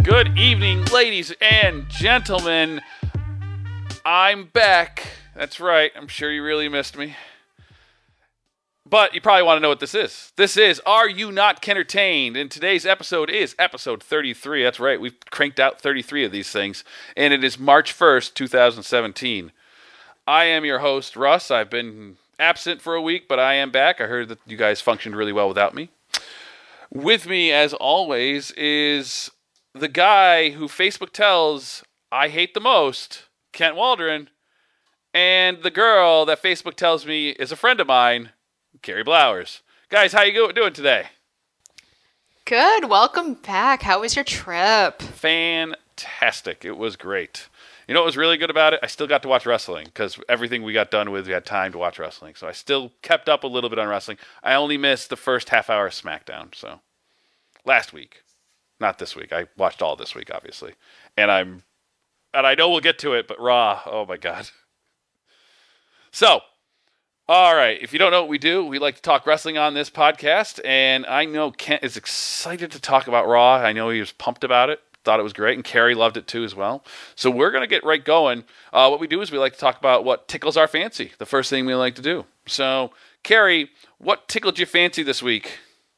Good evening, ladies and gentlemen. I'm back. That's right. I'm sure you really missed me. But you probably want to know what this is. This is Are You Not Kentertained? And today's episode is episode 33. That's right. We've cranked out 33 of these things. And it is March 1st, 2017. I am your host, Russ. I've been absent for a week, but I am back. I heard that you guys functioned really well without me. With me, as always, is the guy who Facebook tells I hate the most, Kent Waldron, and the girl that Facebook tells me is a friend of mine, Carrie Blowers. Guys, how you doing today? Good. Welcome back. How was your trip? Fantastic. It was great. You know what was really good about it? I still got to watch wrestling because everything we got done with, we had time to watch wrestling. So I still kept up a little bit on wrestling. I only missed the first half hour of SmackDown. So last week. Not this week. I watched all this week, obviously. And I know we'll get to it, but Raw, oh my God. So, all right. If you don't know what we do, we like to talk wrestling on this podcast. And I know Kent is excited to talk about Raw. I know he was pumped about it. Thought it was great. And Carrie loved it too as well. So we're going to get right going. What we do is we like to talk about what tickles our fancy. The first thing we like to do. So, Carrie, what tickled your fancy this week?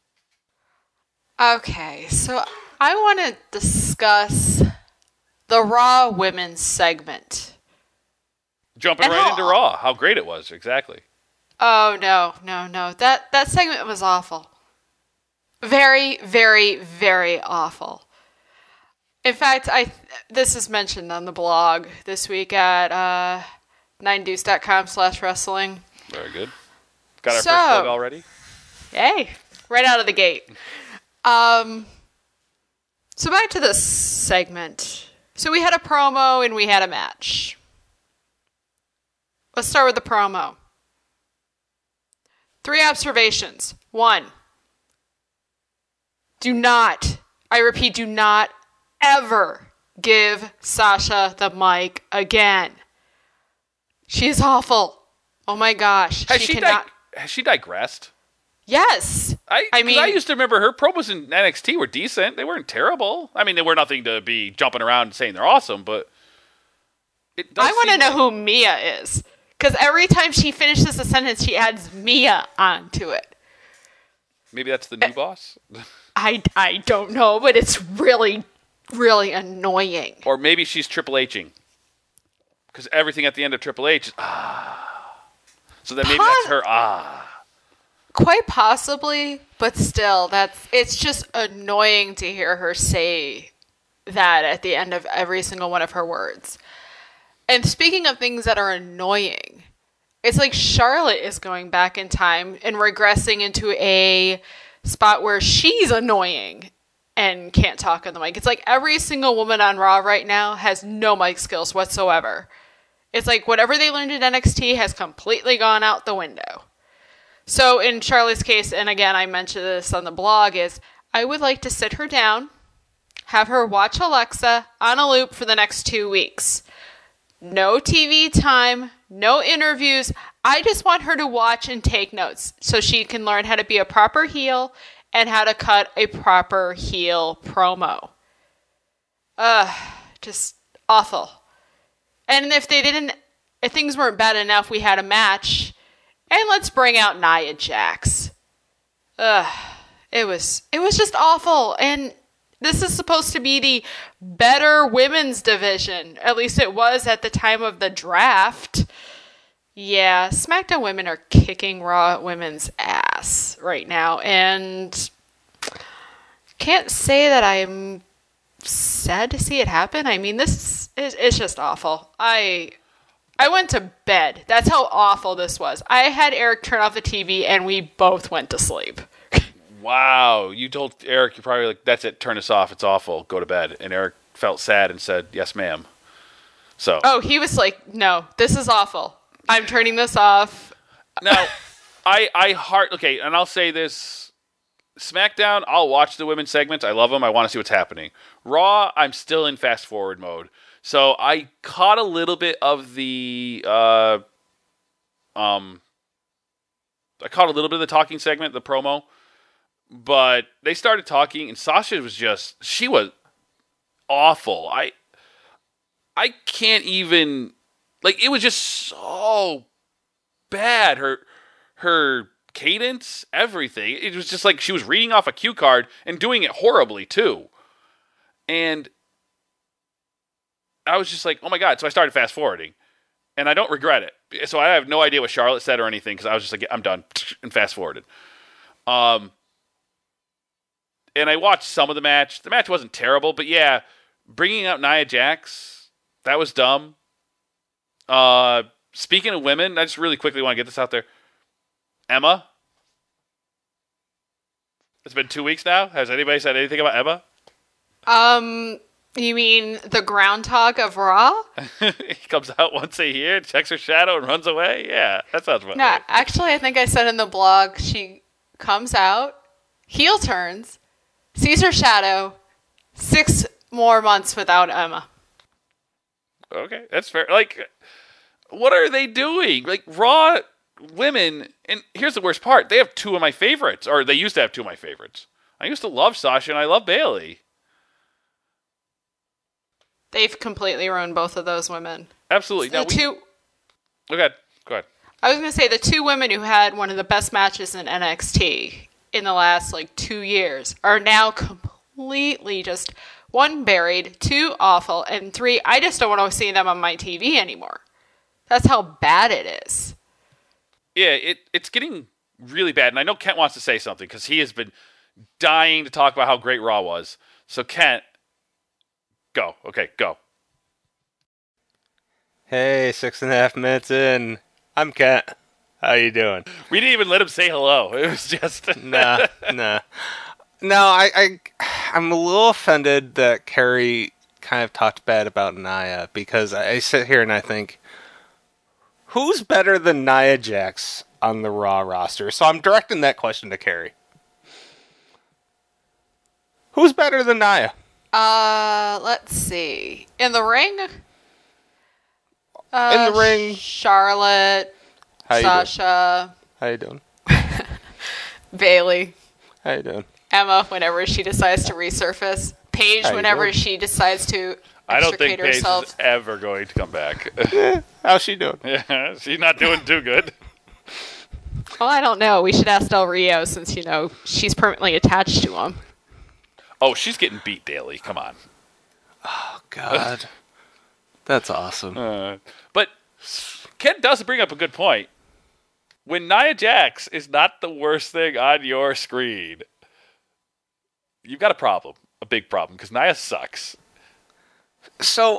Okay, so I want to discuss the Raw women's segment. Jumping right into Raw. How great it was, exactly. Oh, no. That segment was awful. Very, very, very awful. In fact, this is mentioned on the blog this week at 9deuce.com/wrestling. Very good. Got our first plug already? Hey, right out of the gate. So back to this segment. So we had a promo and we had a match. Let's start with the promo. 3 observations. 1. Do not, I repeat, do not ever give Sasha the mic again. She's awful. Oh my gosh. Has she digressed? Yes. I mean, I used to remember her promos in NXT were decent. They weren't terrible. I mean, they were nothing to be jumping around and saying they're awesome, but I want to know who Mia is. Because every time she finishes a sentence, she adds Mia onto it. Maybe that's the new boss? I don't know, but it's really, really annoying. Or maybe she's Triple H-ing. Because everything at the end of Triple H is, So then maybe that's her, Quite possibly, but still, it's just annoying to hear her say that at the end of every single one of her words. And speaking of things that are annoying, it's like Charlotte is going back in time and regressing into a spot where she's annoying and can't talk on the mic. It's like every single woman on Raw right now has no mic skills whatsoever. It's like whatever they learned in NXT has completely gone out the window. So in Charlotte's case, and again, I mentioned this on the blog, is I would like to sit her down, have her watch Alexa on a loop for the next 2 weeks. No TV time, no interviews. I just want her to watch and take notes so she can learn how to be a proper heel and how to cut a proper heel promo. Just awful. And if things weren't bad enough, we had a match. And let's bring out Nia Jax. It was just awful. And this is supposed to be the better women's division. At least it was at the time of the draft. Yeah, SmackDown women are kicking Raw women's ass right now. And can't say that I'm sad to see it happen. I mean, it's just awful. I went to bed. That's how awful this was. I had Eric turn off the TV, and we both went to sleep. Wow. You told Eric, you're probably like, that's it, turn this off. It's awful. Go to bed. And Eric felt sad and said, yes, ma'am. So. Oh, he was like, no, this is awful. I'm turning this off. Now, okay, and I'll say this. SmackDown, I'll watch the women's segments. I love them. I want to see what's happening. Raw, I'm still in fast forward mode. So I caught a little bit of the talking segment, the promo, but they started talking, and Sasha was awful. I can't even, like, it was just so bad. Her cadence, everything. It was just like she was reading off a cue card and doing it horribly too. And I was just like, oh my God. So I started fast forwarding. And I don't regret it. So I have no idea what Charlotte said or anything because I was just like, I'm done, and fast forwarded. And I watched some of the match. The match wasn't terrible, but yeah, bringing out Nia Jax, that was dumb. Speaking of women, I just really quickly want to get this out there. Emma. It's been 2 weeks now. Has anybody said anything about Emma? You mean the groundhog of Raw? He comes out once a year, checks her shadow, and runs away? Yeah, that sounds fun. No, actually, I think I said in the blog, she comes out, heel turns, sees her shadow, 6 more months without Emma. Okay, that's fair. Like, what are they doing? Like, Raw women, and here's the worst part, they have 2 of my favorites, or they used to have 2 of my favorites. I used to love Sasha, and I love Bayley. They've completely ruined both of those women. Absolutely. Now, Go ahead. I was going to say the 2 women who had one of the best matches in NXT in the last 2 years are now completely just 1 buried, 2 awful, and 3 I just don't want to see them on my TV anymore. That's how bad it is. Yeah, it's getting really bad, and I know Kent wants to say something because he has been dying to talk about how great Raw was. So Kent, go. Okay, go. Hey, 6.5 minutes in. I'm Kent. How you doing? We didn't even let him say hello. It was just... Nah. No, I'm a little offended that Carrie kind of talked bad about Nia, because I sit here and I think, who's better than Nia Jax on the Raw roster? So I'm directing that question to Carrie. Who's better than Nia? Let's see. In the ring? In the ring. Charlotte, How you Sasha, How you doing? Bayley, How you doing? Emma whenever she decides to resurface, Paige How you whenever doing? she decides to I don't think extricate Paige herself. is ever going to come back. How's she doing? Yeah, she's not doing too good. Well, I don't know. We should ask Del Rio since, she's permanently attached to him. Oh, she's getting beat daily. Come on. Oh, God. That's awesome. But Ken does bring up a good point. When Nia Jax is not the worst thing on your screen, you've got a problem. A big problem. Because Nia sucks. So,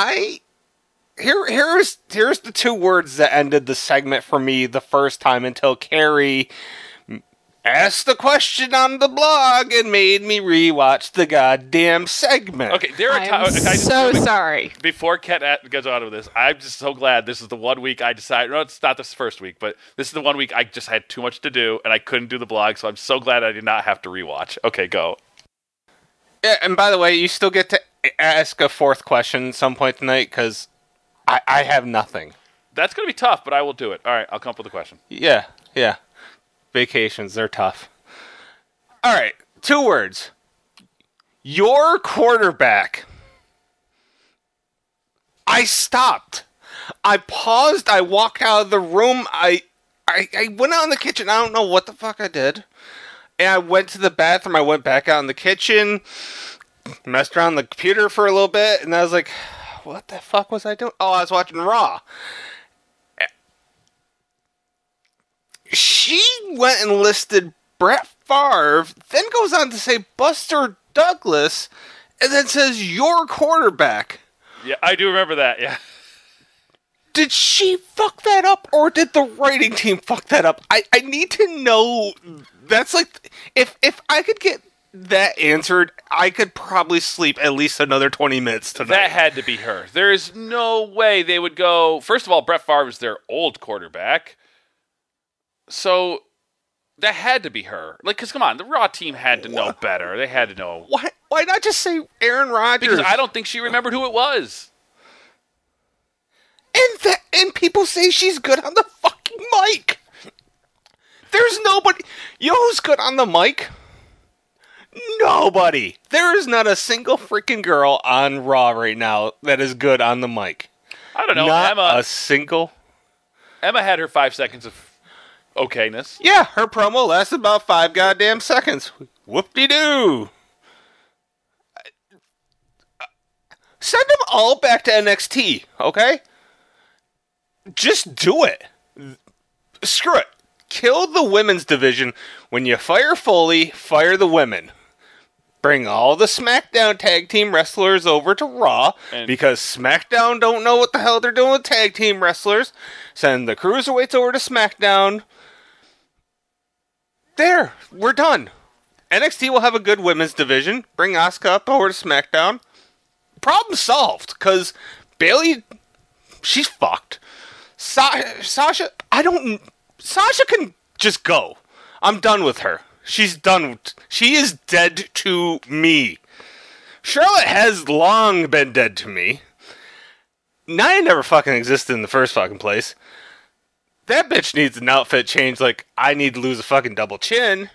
Here's the 2 words that ended the segment for me the first time until Carrie asked the question on the blog and made me rewatch the goddamn segment. Okay, there are I'm so sorry. Before Ken goes on with this, I'm just so glad this is the 1 week I decided. No, it's not this first week, but this is the 1 week I just had too much to do and I couldn't do the blog, so I'm so glad I did not have to rewatch. Okay, go. Yeah, and by the way, you still get to ask a 4th question some point tonight, because I have nothing. That's going to be tough, but I will do it. All right, I'll come up with a question. Yeah. Vacations, they're tough. All right, 2 words. Your quarterback. I stopped. I paused. I walked out of the room. I went out in the kitchen. I don't know what the fuck I did. And I went to the bathroom. I went back out in the kitchen. Messed around on the computer for a little bit. And I was like, what the fuck was I doing? Oh, I was watching Raw. She went and listed Brett Favre, then goes on to say Buster Douglas, and then says your quarterback. Yeah, I do remember that, yeah. Did she fuck that up, or did the writing team fuck that up? I need to know. That's like, if I could get that answered, I could probably sleep at least another 20 minutes tonight. That had to be her. There is no way they would go... First of all, Brett Favre is their old quarterback. So, that had to be her. Like, because come on, the Raw team had to know better. They had to know. Why not just say Aaron Rodgers? Because I don't think she remembered who it was. And people say she's good on the fucking mic. There's nobody... You know who's good on the mic? Nobody. There is not a single freaking girl on Raw right now that is good on the mic. I don't know. Not a single. Emma had her 5 seconds of okayness. Yeah, her promo lasted about 5 goddamn seconds. Whoop-de-doo. Send them all back to NXT, okay? Just do it. Screw it. Kill the women's division. When you fire Foley, fire the women. Bring all the SmackDown tag team wrestlers over to Raw, because SmackDown don't know what the hell they're doing with tag team wrestlers. Send the Cruiserweights over to SmackDown. There. We're done. NXT will have a good women's division. Bring Asuka up over to SmackDown. Problem solved, because Bayley, she's fucked. Sasha, Sasha can just go. I'm done with her. She's done. She is dead to me. Charlotte has long been dead to me. Nia never fucking existed in the first fucking place. That bitch needs an outfit change like I need to lose a fucking double chin.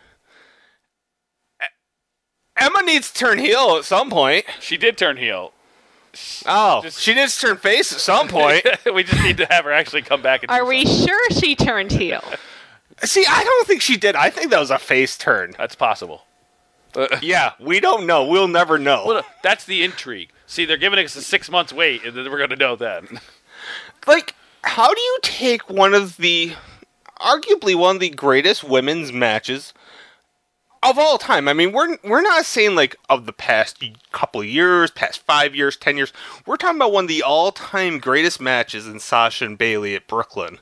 Emma needs to turn heel at some point. She did turn heel. Oh, she did turn face at some point. We just need to have her actually come back. And Are we sure she turned heel? See, I don't think she did. I think that was a face turn. That's possible. Yeah, we don't know. We'll never know. Well, that's the intrigue. See, they're giving us a 6 months wait, and then we're going to know then. Like, how do you take arguably one of the greatest women's matches of all time? I mean, we're not saying like of the past couple of years, past 5 years, 10 years. We're talking about one of the all-time greatest matches in Sasha and Bayley at Brooklyn.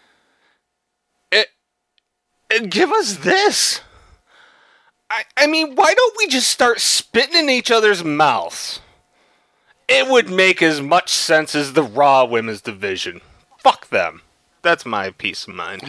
And give us this. I mean, why don't we just start spitting in each other's mouths? It would make as much sense as the Raw women's division. Fuck them. That's my peace of mind.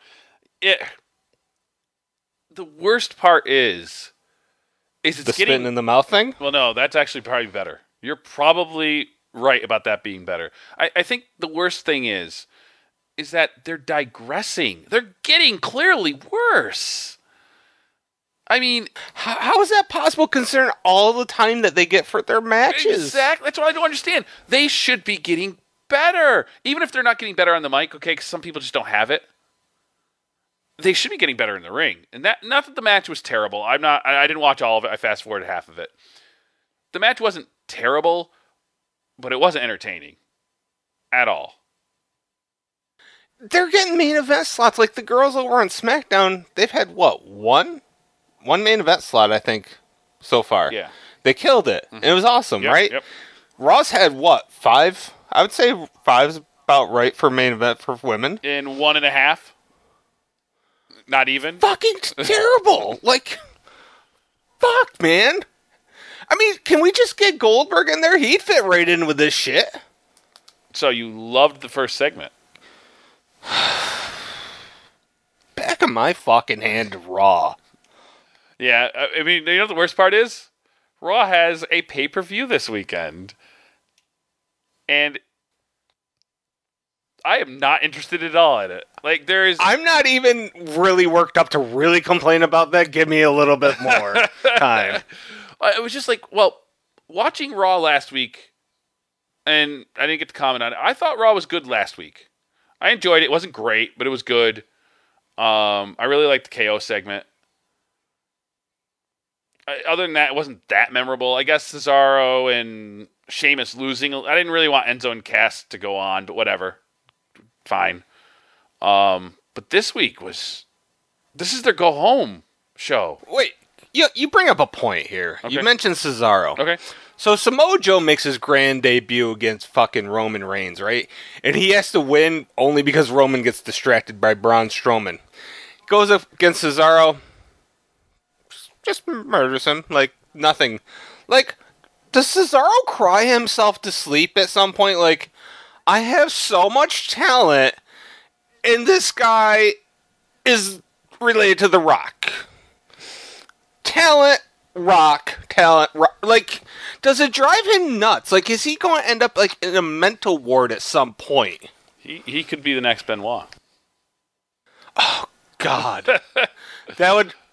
The worst part is it's the getting spitting in the mouth thing? Well, no, that's actually probably better. You're probably right about that being better. I think the worst thing is that they're digressing. They're getting clearly worse. I mean, how is that possible considering all the time that they get for their matches? Exactly. That's what I don't understand. They should be getting better. Even if they're not getting better on the mic, okay, because some people just don't have it. They should be getting better in the ring. And not that the match was terrible. I didn't watch all of it. I fast forwarded half of it. The match wasn't terrible, but it wasn't entertaining at all. They're getting main event slots. Like the girls over on SmackDown, they've had what, one main event slot, I think, so far. Yeah. They killed it. Mm-hmm. And it was awesome, right? Yep. Raw's had what, 5? I would say 5's about right for main event for women. In 1.5. Not even. Fucking terrible. Like, fuck, man. I mean, can we just get Goldberg in there? He'd fit right in with this shit. So you loved the first segment. Back of my fucking hand, Raw. Yeah, I mean, you know what the worst part is? Raw has a pay-per-view this weekend. And I am not interested at all in it. Like, I'm not even really worked up to really complain about that. Give me a little bit more time. It was just like, well, watching Raw last week, and I didn't get to comment on it. I thought Raw was good last week. I enjoyed it. It wasn't great, but it was good. I really liked the KO segment. Other than that, it wasn't that memorable. I guess Cesaro and Sheamus losing. I didn't really want Enzo and Cass to go on, but whatever. Fine. But this week this is their go home show. Wait, you bring up a point here. Okay. You mentioned Cesaro. Okay. So Samoa Joe makes his grand debut against fucking Roman Reigns, right? And he has to win only because Roman gets distracted by Braun Strowman. Goes up against Cesaro, just murders him like nothing. Like, does Cesaro cry himself to sleep at some point? Like, I have so much talent, and this guy is related to The Rock. Talent, Rock. Like, does it drive him nuts? Like, is he going to end up like in a mental ward at some point? He could be the next Benoit. Oh God, that would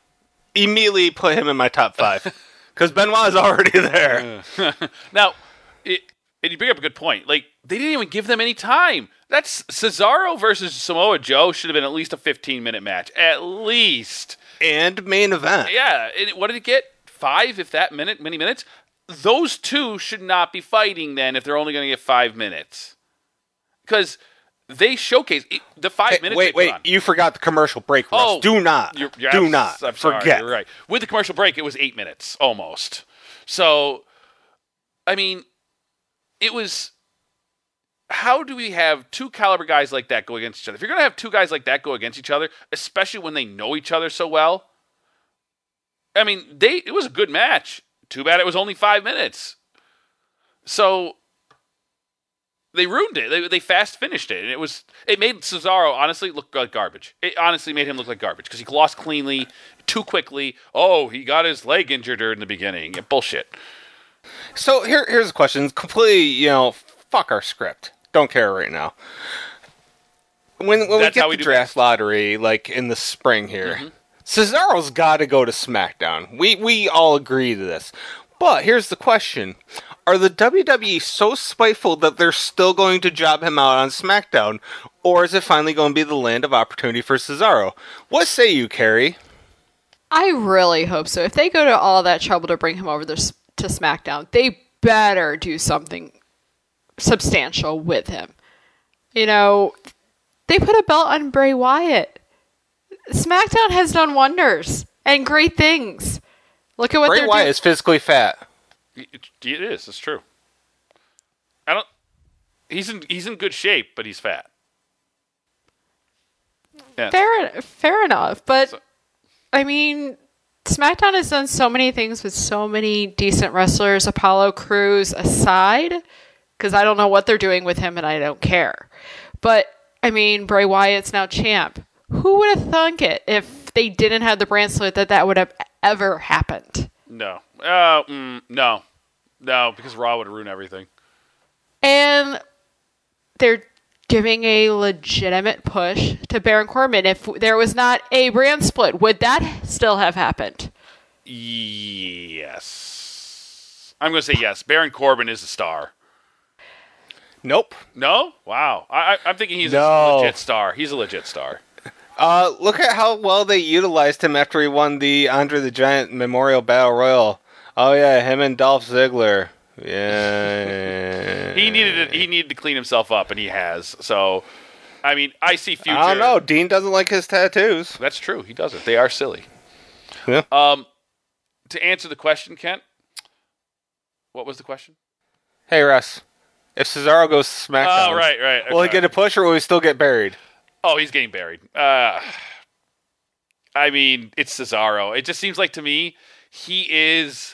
immediately put him in my top 5 because Benoit is already there. Now, and you bring up a good point. Like, they didn't even give them any time. That's Cesaro versus Samoa Joe should have been at least a 15-minute match. At least. And main event. Yeah. And what did it get? 5, if that many minutes? Those two should not be fighting then if they're only going to get 5 minutes. Because they showcase the 5 minutes. Wait! You forgot the commercial break. Russ. Oh, do not I'm sorry, forget. You're right. With the commercial break, it was 8 minutes almost. So, I mean, it was. How do we have two caliber guys like that go against each other? If you're going to have two guys like that go against each other, especially when they know each other so well, I mean, it was a good match. Too bad it was only 5 minutes. So they ruined it. They fast finished it, and it made Cesaro honestly look like garbage. It honestly made him look like garbage because he lost cleanly, too quickly. Oh, he got his leg injured in the beginning. Yeah, bullshit. So here's a question. Completely, fuck our script. Don't care right now. When we get the draft lottery, like in the spring here, Cesaro's got to go to SmackDown. We all agree to this. But here's the question. Are the WWE so spiteful that they're still going to job him out on SmackDown? Or is it finally going to be the land of opportunity for Cesaro? What say you, Carrie? I really hope so. If they go to all that trouble to bring him over to SmackDown, they better do something substantial with him. They put a belt on Bray Wyatt. SmackDown has done wonders and great things. Look at what Bray Wyatt is physically fat. It is. It's true. He's in good shape, but he's fat. Yeah. Fair enough, but I mean, SmackDown has done so many things with so many decent wrestlers, Apollo Crews aside, because I don't know what they're doing with him and I don't care. But, I mean, Bray Wyatt's now champ. Who would have thunk it if they didn't have the bracelet that would have ever happened? No. No, because Raw would ruin everything. And they're giving a legitimate push to Baron Corbin. If there was not a brand split, would that still have happened? Yes. I'm going to say yes. Baron Corbin is a star. Nope. No? Wow. I'm thinking he's a legit star. He's a legit star. Look at how well they utilized him after he won the Andre the Giant Memorial Battle Royal. Oh yeah, him and Dolph Ziggler. Yeah. He needed to clean himself up, and he has. So, I mean, I see future. I don't know. Dean doesn't like his tattoos. That's true. He doesn't. They are silly. Yeah. To answer the question, Kent, what was the question? Hey, Russ. If Cesaro goes to SmackDown, right. Okay. Will he get a push or will he still get buried? Oh, he's getting buried. I mean, it's Cesaro. It just seems like to me he is.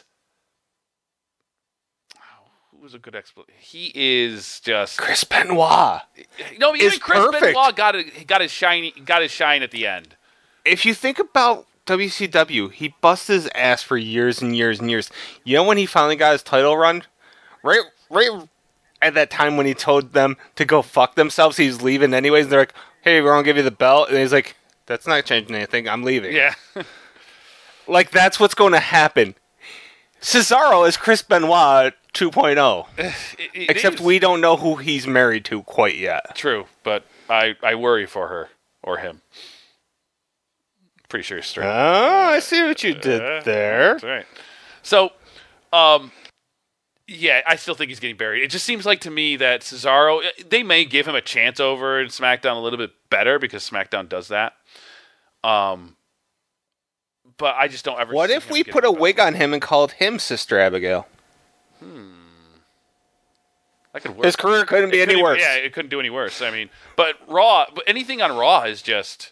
Who was a good explanation? He is just Chris Benoit. No, even Chris perfect. Benoit got his shine at the end. If you think about WCW, he busted his ass for years and years and years. You know when he finally got his title run? Right at that time when he told them to go fuck themselves, he was leaving anyways, and they're like, hey, we're going to give you the belt. And he's like, that's not changing anything. I'm leaving. Yeah. Like, that's what's going to happen. Cesaro is Chris Benoit 2.0. Except we don't know who he's married to quite yet. True, but I worry for her or him. Pretty sure he's straight. Oh, I see what you did there. That's right. So, yeah, I still think he's getting buried. It just seems like to me that Cesaro, they may give him a chance over in SmackDown a little bit better because SmackDown does that. But I just don't ever. What if we put a wig on him and called him Sister Abigail? That could work. His career couldn't be any worse. Yeah, it couldn't do any worse. I mean, but anything on Raw is just.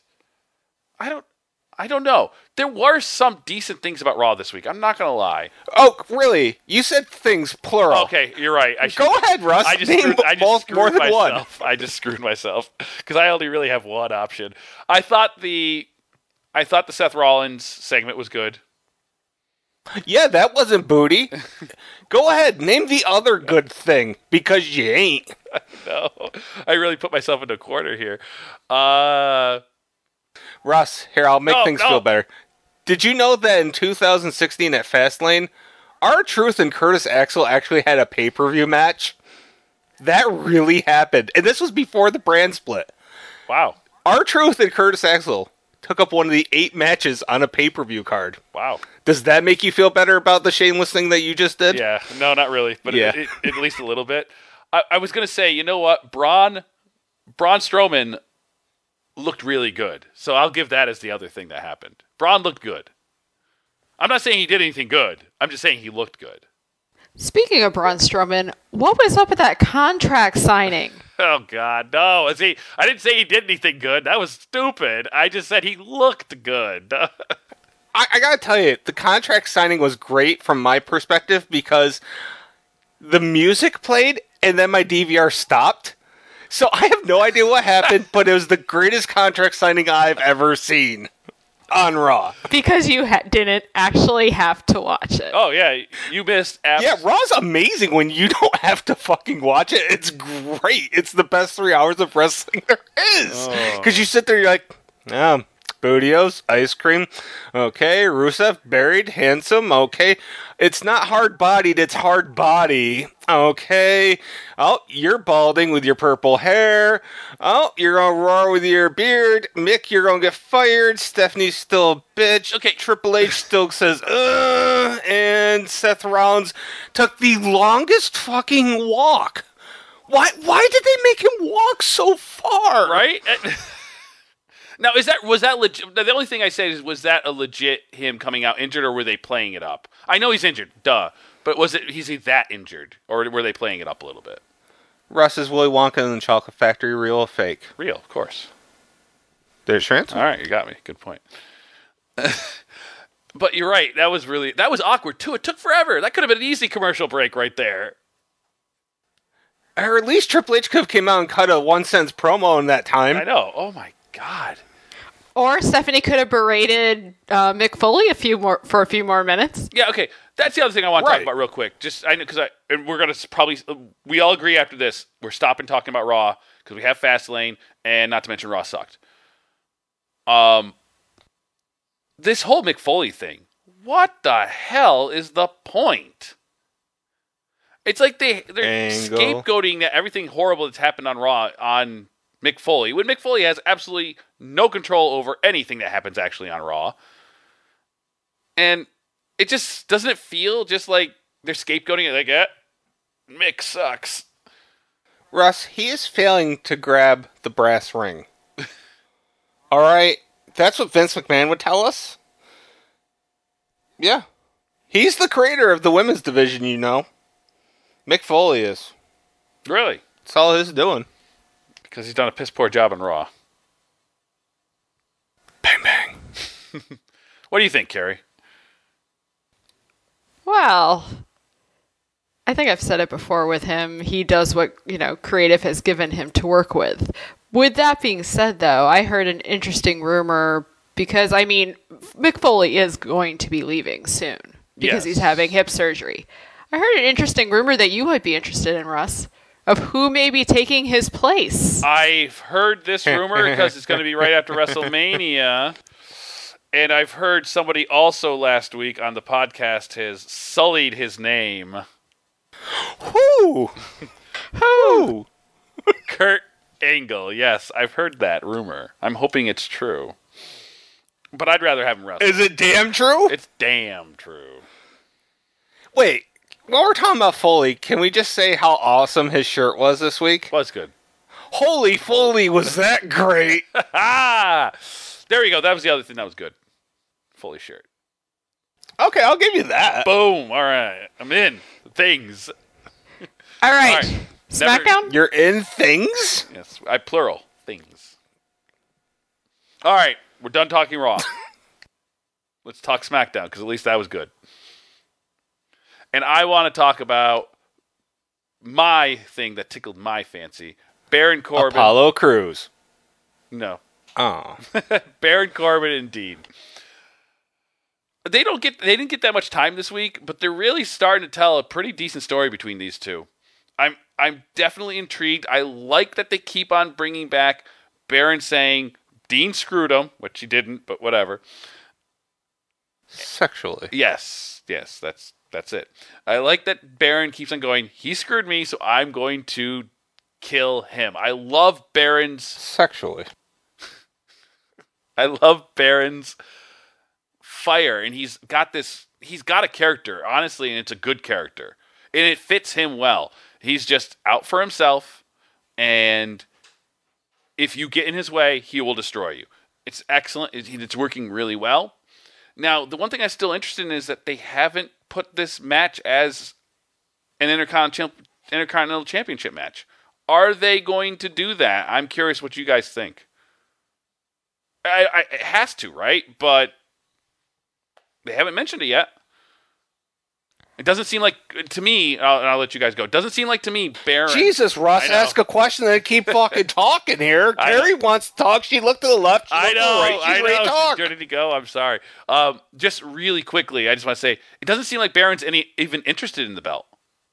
I don't know. There were some decent things about Raw this week. I'm not going to lie. Oh, really? You said things plural. Okay, you're right. Go ahead, Russ. I just Name screwed more than myself. one. I just screwed myself because I only really have one option. I thought the Seth Rollins segment was good. Yeah, that wasn't booty. Go ahead. Name the other good thing because you ain't. No, I really put myself into a corner here. Russ, here, I'll make things feel better. Did you know that in 2016 at Fastlane, R-Truth and Curtis Axel actually had a pay-per-view match? That really happened. And this was before the brand split. Wow. R-Truth and Curtis Axel took up one of the 8 matches on a pay-per-view card. Wow. Does that make you feel better about the shameless thing that you just did? Yeah. No, not really. But Yeah. at least a little bit. I was going to say, you know what? Braun Strowman looked really good. So I'll give that as the other thing that happened. Braun looked good. I'm not saying he did anything good. I'm just saying he looked good. Speaking of Braun Strowman, what was up with that contract signing? Oh, God, no. See, I didn't say he did anything good. That was stupid. I just said he looked good. I gotta tell you, the contract signing was great from my perspective because the music played and then my DVR stopped. So I have no idea what happened, but it was the greatest contract signing I've ever seen on Raw. Because you didn't actually have to watch it. Oh, yeah, you missed. Yeah, Raw's amazing when you don't have to fucking watch it. It's great. It's the best 3 hours of wrestling there is. Because you sit there, you're like, Bootios, ice cream. Okay, Rusev, buried, handsome. Okay, it's not hard-bodied, it's hard body. Okay. Oh, you're balding with your purple hair. Oh, you're gonna roar with your beard. Mick, you're gonna get fired. Stephanie's still a bitch. Okay. Triple H still says, and Seth Rollins took the longest fucking walk. Why did they make him walk so far? Right? Now, was that legit? The only thing I said is, was that a legit him coming out injured, or were they playing it up? I know he's injured, duh. But is he that injured, or were they playing it up a little bit? Russ is Willy Wonka and the Chocolate Factory, real or fake? Real, of course. There's your answer. All right, you got me. Good point. But you're right. That was awkward too. It took forever. That could have been an easy commercial break right there. Or at least Triple H could have came out and cut a 1 cent promo in that time. I know. Oh my God. Or Stephanie could have berated Mick Foley for a few more minutes. Yeah, okay. That's the other thing I want to talk Right. about real quick. Just I know and we're gonna probably we all agree after this we're stopping talking about Raw because we have Fastlane and not to mention Raw sucked. This whole Mick Foley thing. What the hell is the point? It's like they're Angle. scapegoating that everything horrible that's happened on Raw on Mick Foley, when Mick Foley has absolutely no control over anything that happens actually on Raw. And it just, doesn't it feel just like they're scapegoating it like, Mick sucks. Russ, he is failing to grab the brass ring. All right? That's what Vince McMahon would tell us? Yeah. He's the creator of the women's division, you know. Mick Foley is. Really? That's all he's doing. Because he's done a piss poor job on Raw. Bang, bang. What do you think, Carrie? Well, I think I've said it before with him. He does what, creative has given him to work with. With that being said, though, I heard an interesting rumor because, Mick Foley is going to be leaving soon because Yes. he's having hip surgery. I heard an interesting rumor that you might be interested in, Russ, of who may be taking his place. I've heard this rumor because it's going to be right after WrestleMania. And I've heard somebody also last week on the podcast has sullied his name. Who? Who? Kurt Angle. Yes, I've heard that rumor. I'm hoping it's true. But I'd rather have him wrestle. Is it damn true? It's damn true. Wait, while we're talking about Foley, can we just say how awesome his shirt was this week? Was good. Holy Foley, was that great? There you go. That was the other thing that was good. Foley shirt. Okay, I'll give you that. Boom. All right. I'm in. Things. All right. All right. SmackDown? You're in things? Yes. I plural. Things. All right. We're done talking Raw. Let's talk SmackDown because at least that was good. And I want to talk about my thing that tickled my fancy. Baron Corbin. Apollo Crews. No. Oh. Baron Corbin, indeed. They didn't get that much time this week, but they're really starting to tell a pretty decent story between these two. I'm definitely intrigued. I like that they keep on bringing back Baron saying Dean screwed him, which he didn't, but whatever. Sexually. Yes, that's it. I like that Baron keeps on going, he screwed me, so I'm going to kill him. I love Baron's Sexually. fire, and he's got a character, honestly, and it's a good character. And it fits him well. He's just out for himself, and if you get in his way, he will destroy you. It's excellent. It's working really well. Now, the one thing I'm still interested in is that they haven't put this match as an Intercontinental Championship match. Are they going to do that? I'm curious what you guys think. It has to, right? But they haven't mentioned it yet. It doesn't seem like, to me, I'll let you guys go. It doesn't seem like to me, Baron. Jesus, Russ, ask a question and keep fucking talking here. Carrie wants to talk. She looked to the left. She looked to the right. She's ready to talk. She's ready to go. I'm sorry. Just really quickly, I just want to say, it doesn't seem like Baron's even interested in the belt.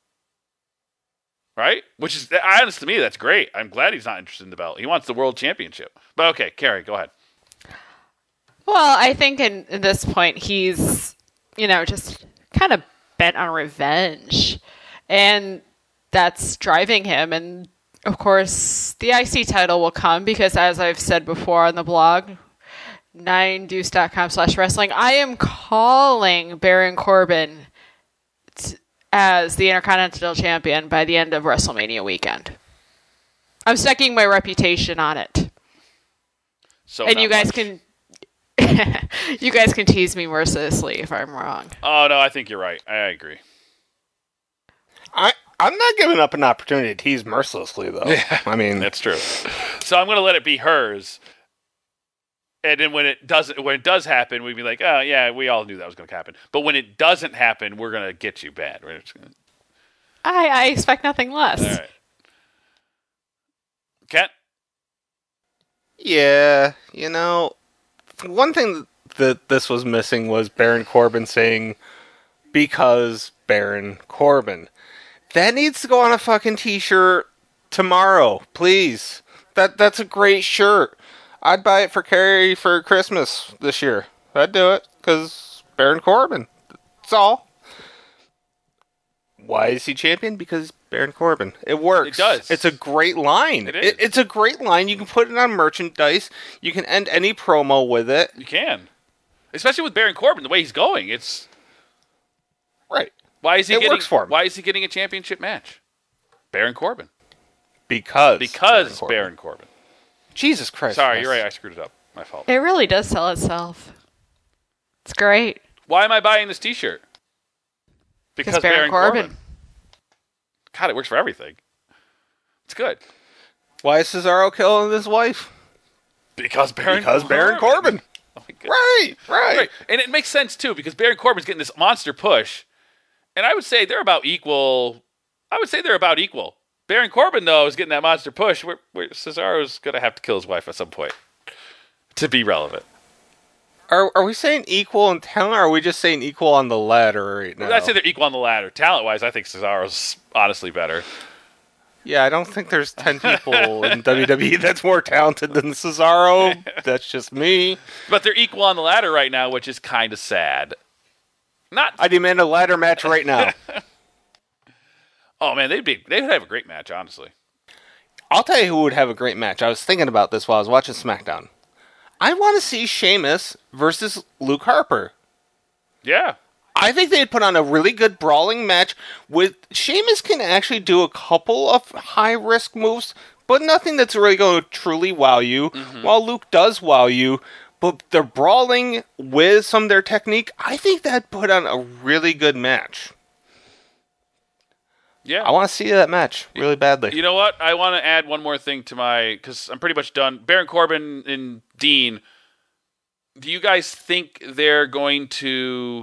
Right? Which is, honest to me, that's great. I'm glad he's not interested in the belt. He wants the world championship. But okay, Carrie, go ahead. Well, I think in this point, he's, just kind of bent on revenge. And that's driving him. And, of course, the IC title will come because, as I've said before on the blog, 9deuce.com/wrestling, I am calling Baron Corbin as the Intercontinental Champion by the end of WrestleMania weekend. I'm staking my reputation on it. So, and you guys can you guys can tease me mercilessly if I'm wrong. Oh, no, I think you're right. I agree. I'm not giving up an opportunity to tease mercilessly, though. Yeah, I mean, that's true. So I'm going to let it be hers. And then when it does happen, we'd be like, oh, yeah, we all knew that was going to happen. But when it doesn't happen, we're going to get you bad. I expect nothing less. All right. Kent? yeah, one thing that this was missing was Baron Corbin saying, because Baron Corbin. That needs to go on a fucking t-shirt tomorrow, please. That's a great shirt. I'd buy it for Carrie for Christmas this year. I'd do it, because Baron Corbin. That's all. Why is he champion? Because Baron Corbin. It works. It does. It's a great line. It is. It's a great line. You can put it on merchandise. You can end any promo with it. You can. Especially with Baron Corbin, the way he's going. It's right. Why is he works for him. Why is he getting a championship match? Baron Corbin. Because Baron Corbin. Jesus Christ. Sorry, you're right. I screwed it up. My fault. It really does sell itself. It's great. Why am I buying this t-shirt? Because Baron Corbin. God, it works for everything. It's good. Why is Cesaro killing his wife? Because Baron Corbin. Oh my God. Right. And it makes sense, too, because Baron Corbin's getting this monster push. And I would say they're about equal. Baron Corbin, though, is getting that monster push where Cesaro's going to have to kill his wife at some point to be relevant. Are we saying equal in talent, or are we just saying equal on the ladder right now? I'd say they're equal on the ladder. Talent-wise, I think Cesaro's honestly better. Yeah, I don't think there's 10 people in WWE that's more talented than Cesaro. That's just me. But they're equal on the ladder right now, which is kind of sad. I demand a ladder match right now. Oh, man, they'd have a great match, honestly. I'll tell you who would have a great match. I was thinking about this while I was watching SmackDown. I want to see Sheamus versus Luke Harper. Yeah. I think they'd put on a really good brawling match. Sheamus can actually do a couple of high-risk moves, but nothing that's really going to truly wow you, while Luke does wow you. But they're brawling with some of their technique. I think that'd put on a really good match. Yeah. I want to see that match really badly. You know what? I want to add one more thing to because I'm pretty much done. Baron Corbin and Dean, do you guys think they're going to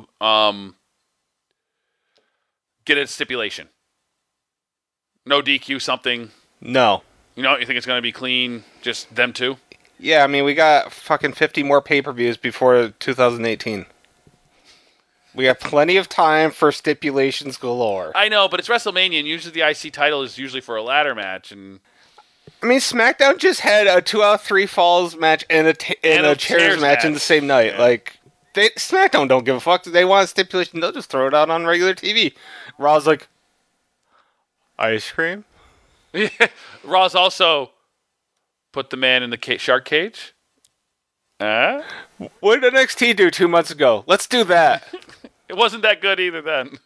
get a stipulation? No DQ, something? No. You think it's going to be clean, just them two? Yeah, I mean, we got fucking 50 more pay-per-views before 2018. We have plenty of time for stipulations galore. I know, but it's WrestleMania, and usually the IC title is usually for a ladder match. And I mean, SmackDown just had a 2 out of 3 falls match and a chairs match in the same night. Yeah. Like, SmackDown don't give a fuck. They want a stipulation, they'll just throw it out on regular TV. Raw's like, ice cream? Raw's also put the man in the shark cage. What did NXT do 2 months ago? Let's do that. It wasn't that good either then.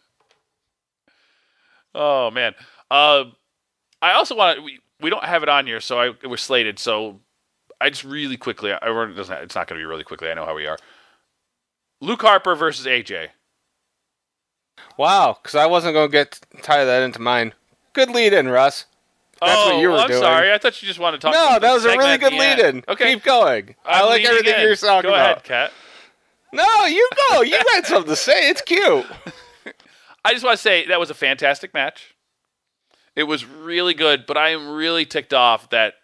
Oh, man. I also want to... We don't have it on here, so we're slated, so I just really quickly... It's not going to be really quickly. I know how we are. Luke Harper versus AJ. Wow, because I wasn't going to tie that into mine. Good lead-in, Russ. That's what you were doing. I'm sorry. I thought you just wanted to talk No, about that was a really good lead-in. Okay. Keep going. I like everything you're talking about. Go ahead, about. Kat. No, you go. You got something to say. It's cute. I just want to say that was a fantastic match. It was really good, but I am really ticked off that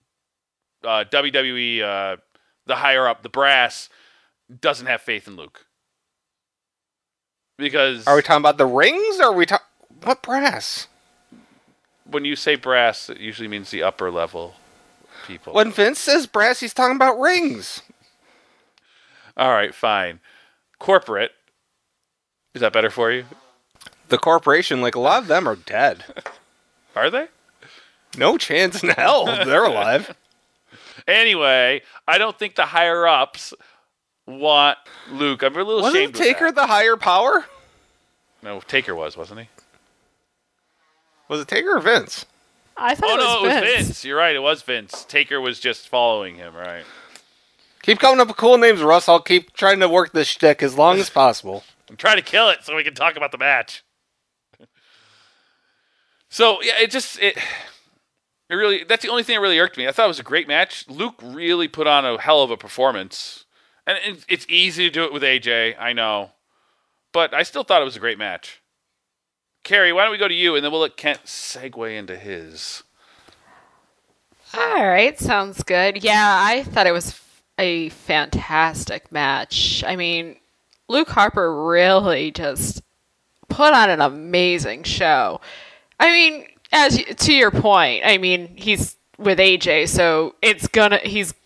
WWE, the higher up, the brass, doesn't have faith in Luke. Because... Are we talking about the rings, or are we talking... What brass? When you say brass, it usually means the upper level people. When Vince says brass, he's talking about rings. All right, fine. Corporate. Is that better for you? The corporation, like a lot of them are dead. Are they? No chance in hell they're alive. Anyway, I don't think the higher ups want Luke. I'm a little ashamed of that. Wasn't Taker the higher power? No, Taker wasn't he? Was it Taker or Vince? I thought it was Vince. You're right, it was Vince. Taker was just following him, right? Keep coming up with cool names, Russ. I'll keep trying to work this shtick as long as possible. I'm trying to kill it so we can talk about the match. So, yeah, it really, that's the only thing that really irked me. I thought it was a great match. Luke really put on a hell of a performance. And it's easy to do it with AJ, I know. But I still thought it was a great match. Carrie, why don't we go to you, and then we'll let Kent segue into his. All right, sounds good. Yeah, I thought it was a fantastic match. I mean, Luke Harper really just put on an amazing show. I mean, to your point, I mean, he's with AJ, so he's gonna,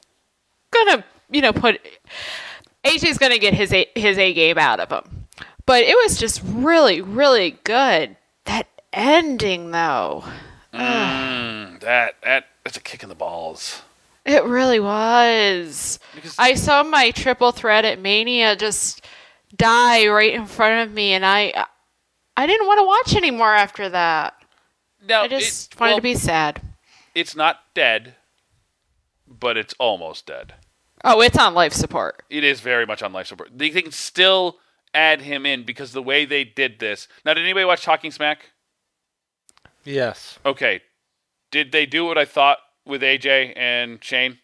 AJ's gonna get his A game out of him. But it was just really, really good. That ending, though. That's a kick in the balls. It really was. Because I saw my triple threat at Mania just die right in front of me, and I didn't want to watch anymore after that. Now, I just wanted to be sad. It's not dead, but it's almost dead. Oh, it's on life support. It is very much on life support. They can still add him in because the way they did this. Now, did anybody watch Talking Smack? Yes. Okay. Did they do what I thought with AJ and Shane?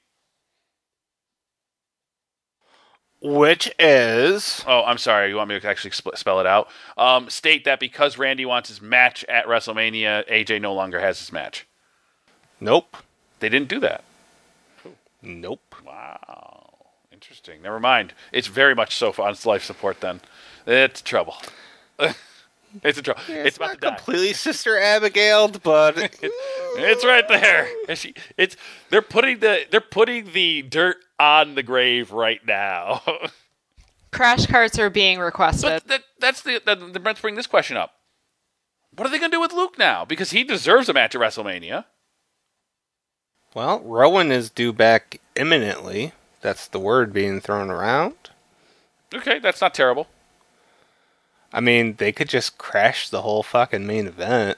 Which is... Oh, I'm sorry. You want me to actually spell it out? State that because Randy wants his match at WrestleMania, AJ no longer has his match. Nope. They didn't do that. Nope. Wow. Interesting. Never mind. It's very much so on life support then. It's trouble. It's a trouble. Yeah, it's about not to die. Completely Sister Abigail, but it's right there. They're putting the dirt on the grave right now. Crash carts are being requested. But that's the Brent's bringing this question up. What are they going to do with Luke now? Because he deserves a match at WrestleMania. Well, Rowan is due back imminently. That's the word being thrown around. Okay, that's not terrible. I mean, they could just crash the whole fucking main event.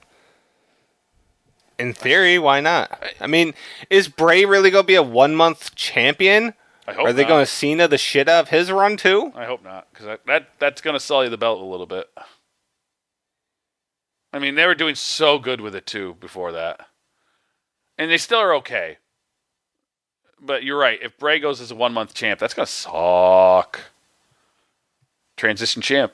In theory, why not? I mean, is Bray really going to be a 1-month champion? I hope Are they not. going to Cena the shit out of his run too? I hope not, because that's going to sully the belt a little bit. I mean, they were doing so good with it too before that. And they still are okay. But you're right. If Bray goes as a 1-month champ, that's going to suck. Transition champ.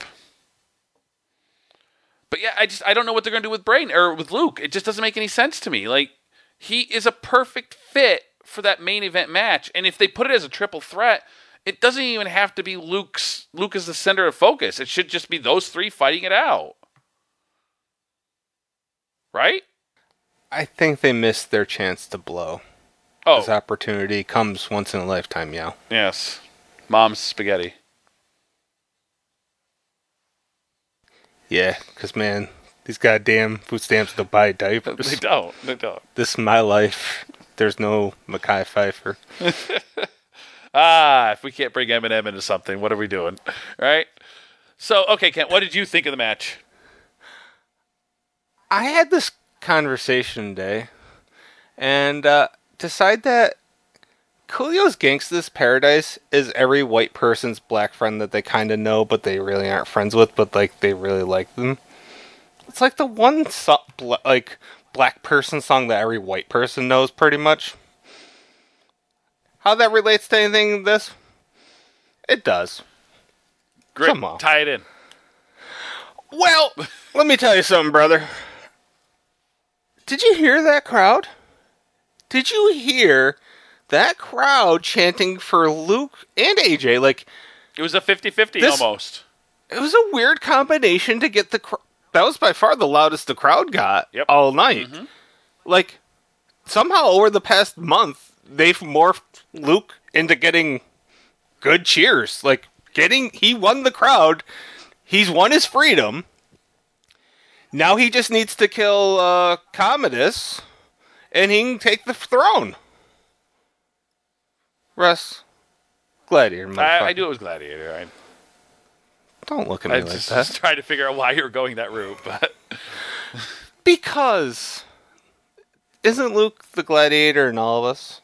But yeah, I don't know what they're going to do with Bray or with Luke. It just doesn't make any sense to me. Like, he is a perfect fit for that main event match. And if they put it as a triple threat, it doesn't even have to be Luke as the center of focus. It should just be those three fighting it out. Right? I think they missed their chance to blow. Oh. This opportunity comes once in a lifetime, yeah. Yes. Mom's spaghetti. Yeah, because, man, these goddamn food stamps don't buy diapers. They don't. They don't. This is my life. There's no Mekhi Phifer. If we can't bring Eminem into something, what are we doing? Right? So, okay, Kent, what did you think of the match? I had this conversation today, and decide that Coolio's Gangsta's Paradise is every white person's black friend that they kind of know, but they really aren't friends with, but like they really like them. It's like the one black person song that every white person knows, pretty much. How that relates to anything in this? It does. Great. Come on. Tie it in. Well, let me tell you something, brother. Did you hear that crowd? Did you hear that crowd chanting for Luke and AJ? Like, It was a 50-50 almost. it was a weird combination to get the that was by far the loudest the crowd got all night. Mm-hmm. Like, somehow over the past month, they've morphed Luke into getting good cheers. Like, he won the crowd. He's won his freedom. Now he just needs to kill Commodus, and he can take the throne. Russ, Gladiator, motherfucker. I knew it was Gladiator. Don't look at me I like just that. tried to figure out why you were going that route, but Because isn't Luke the Gladiator in all of us?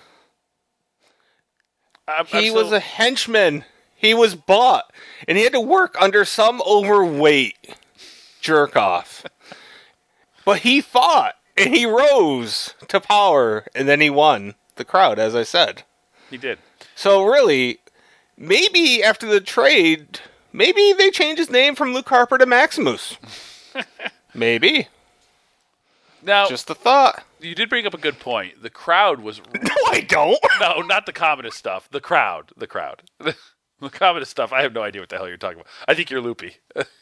He was a henchman. He was bought, and he had to work under some overweight jerk off. But he fought, and he rose to power, and then he won the crowd, as I said. He did. So really, maybe after the trade, maybe they changed his name from Luke Harper to Maximus. Maybe. Now, Just a thought. you did bring up a good point. The crowd was... No, I don't. No, not the Commodus stuff. The crowd. The crowd. The Commodus stuff, I have no idea what the hell you're talking about. I think you're loopy.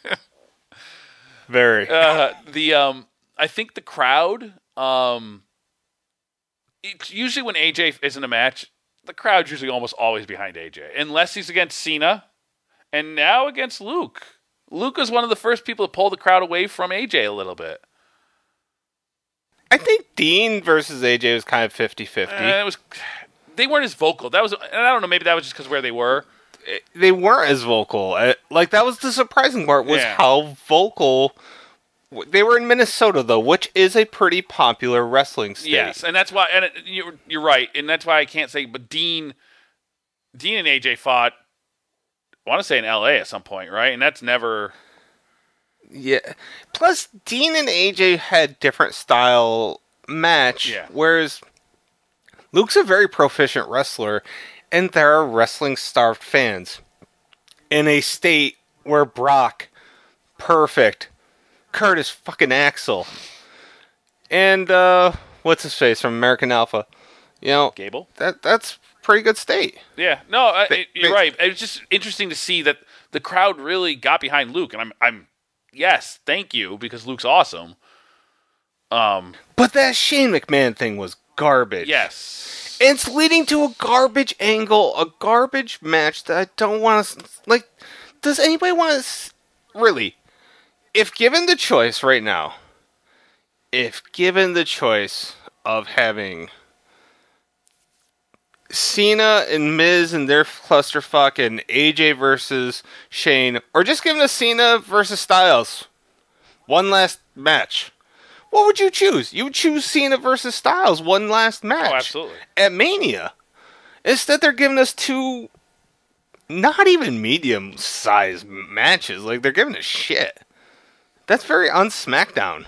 Very. I think the crowd, it's usually when AJ is in a match, the crowd's usually almost always behind AJ. Unless he's against Cena, and now against Luke. Luke is one of the first people to pull the crowd away from AJ a little bit. I think Dean versus AJ was kind of 50-50. They weren't as vocal. And I don't know, maybe that was just because where they were. They weren't as vocal. Like, that was the surprising part, was how vocal. They were in Minnesota, though, which is a pretty popular wrestling state. Yes, and that's why, and you're right, and that's why I can't say, but Dean and AJ fought, I want to say in LA at some point, right? And that's never... Yeah. Plus, Dean and AJ had different style match, whereas Luke's a very proficient wrestler, and there are wrestling-starved fans. In a state where Brock, perfect, Curtis fucking Axel, and what's his face from American Alpha, Gable? That's pretty good state. Yeah, no, you're right. It was just interesting to see that the crowd really got behind Luke, and I'm yes, thank you, because Luke's awesome. But that Shane McMahon thing was garbage. Yes. It's leading to a garbage angle, a garbage match that I don't want to... Like, does anybody want to... Really, if given the choice right now, if given the choice of having Cena and Miz and their clusterfuck and AJ versus Shane, or just giving us Cena versus Styles, one last match, what would you choose? You would choose Cena versus Styles, one last match. Oh, absolutely. At Mania. Instead, they're giving us two not even medium-sized matches. Like, they're giving us shit. That's very un-SmackDown.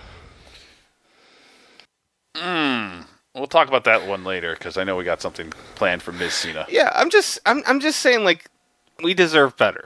We'll talk about that one later, because I know we got something planned for Miz Cena. Yeah, I'm just saying, like, we deserve better.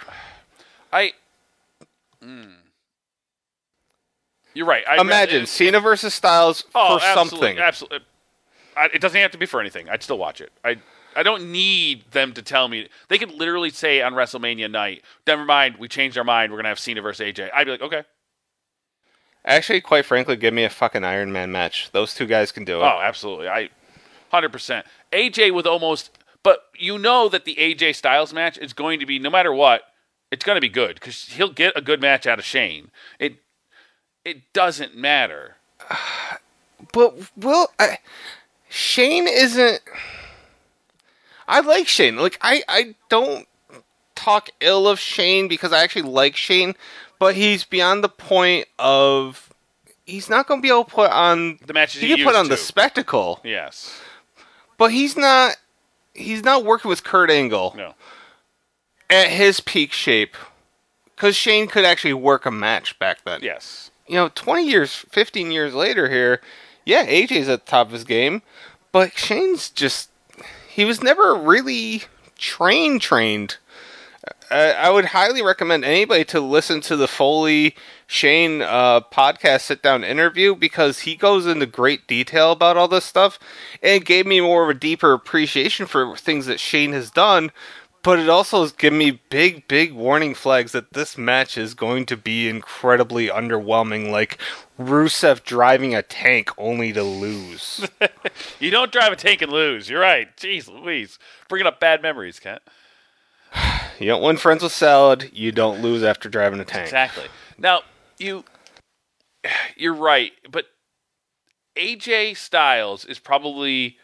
You're right. Imagine Cena versus Styles for something. Absolutely. It doesn't have to be for anything. I'd still watch it. I don't need them to tell me. They could literally say on WrestleMania night, never mind, we changed our mind, we're going to have Cena versus AJ. I'd be like, okay. Actually, quite frankly, give me a fucking Iron Man match. Those two guys can do it. Oh, absolutely. 100%. AJ with almost... But you know that the AJ Styles match is going to be, no matter what, It's going to be good because he'll get a good match out of Shane. It doesn't matter. But Shane isn't. I like Shane. Like I don't talk ill of Shane because I actually like Shane, but he's beyond the point of he's not going to be able to put on The matches he he can put used on the to. spectacle, Yes. but he's not working with Kurt Angle No. at his peak shape because Shane could actually work a match back then. Yes. 20 years, 15 years later here, yeah, AJ's at the top of his game, but Shane's just, he was never really trained. I would highly recommend anybody to listen to the Foley Shane podcast sit-down interview because he goes into great detail about all this stuff, and it gave me more of a deeper appreciation for things that Shane has done. But it also has given me big warning flags that this match is going to be incredibly underwhelming, like Rusev driving a tank only to lose. You don't drive a tank and lose. You're right. Jeez Louise. Bringing up bad memories, Kent. You don't win friends with salad, you don't lose after driving a tank. Exactly. Now, you're right, but AJ Styles is probably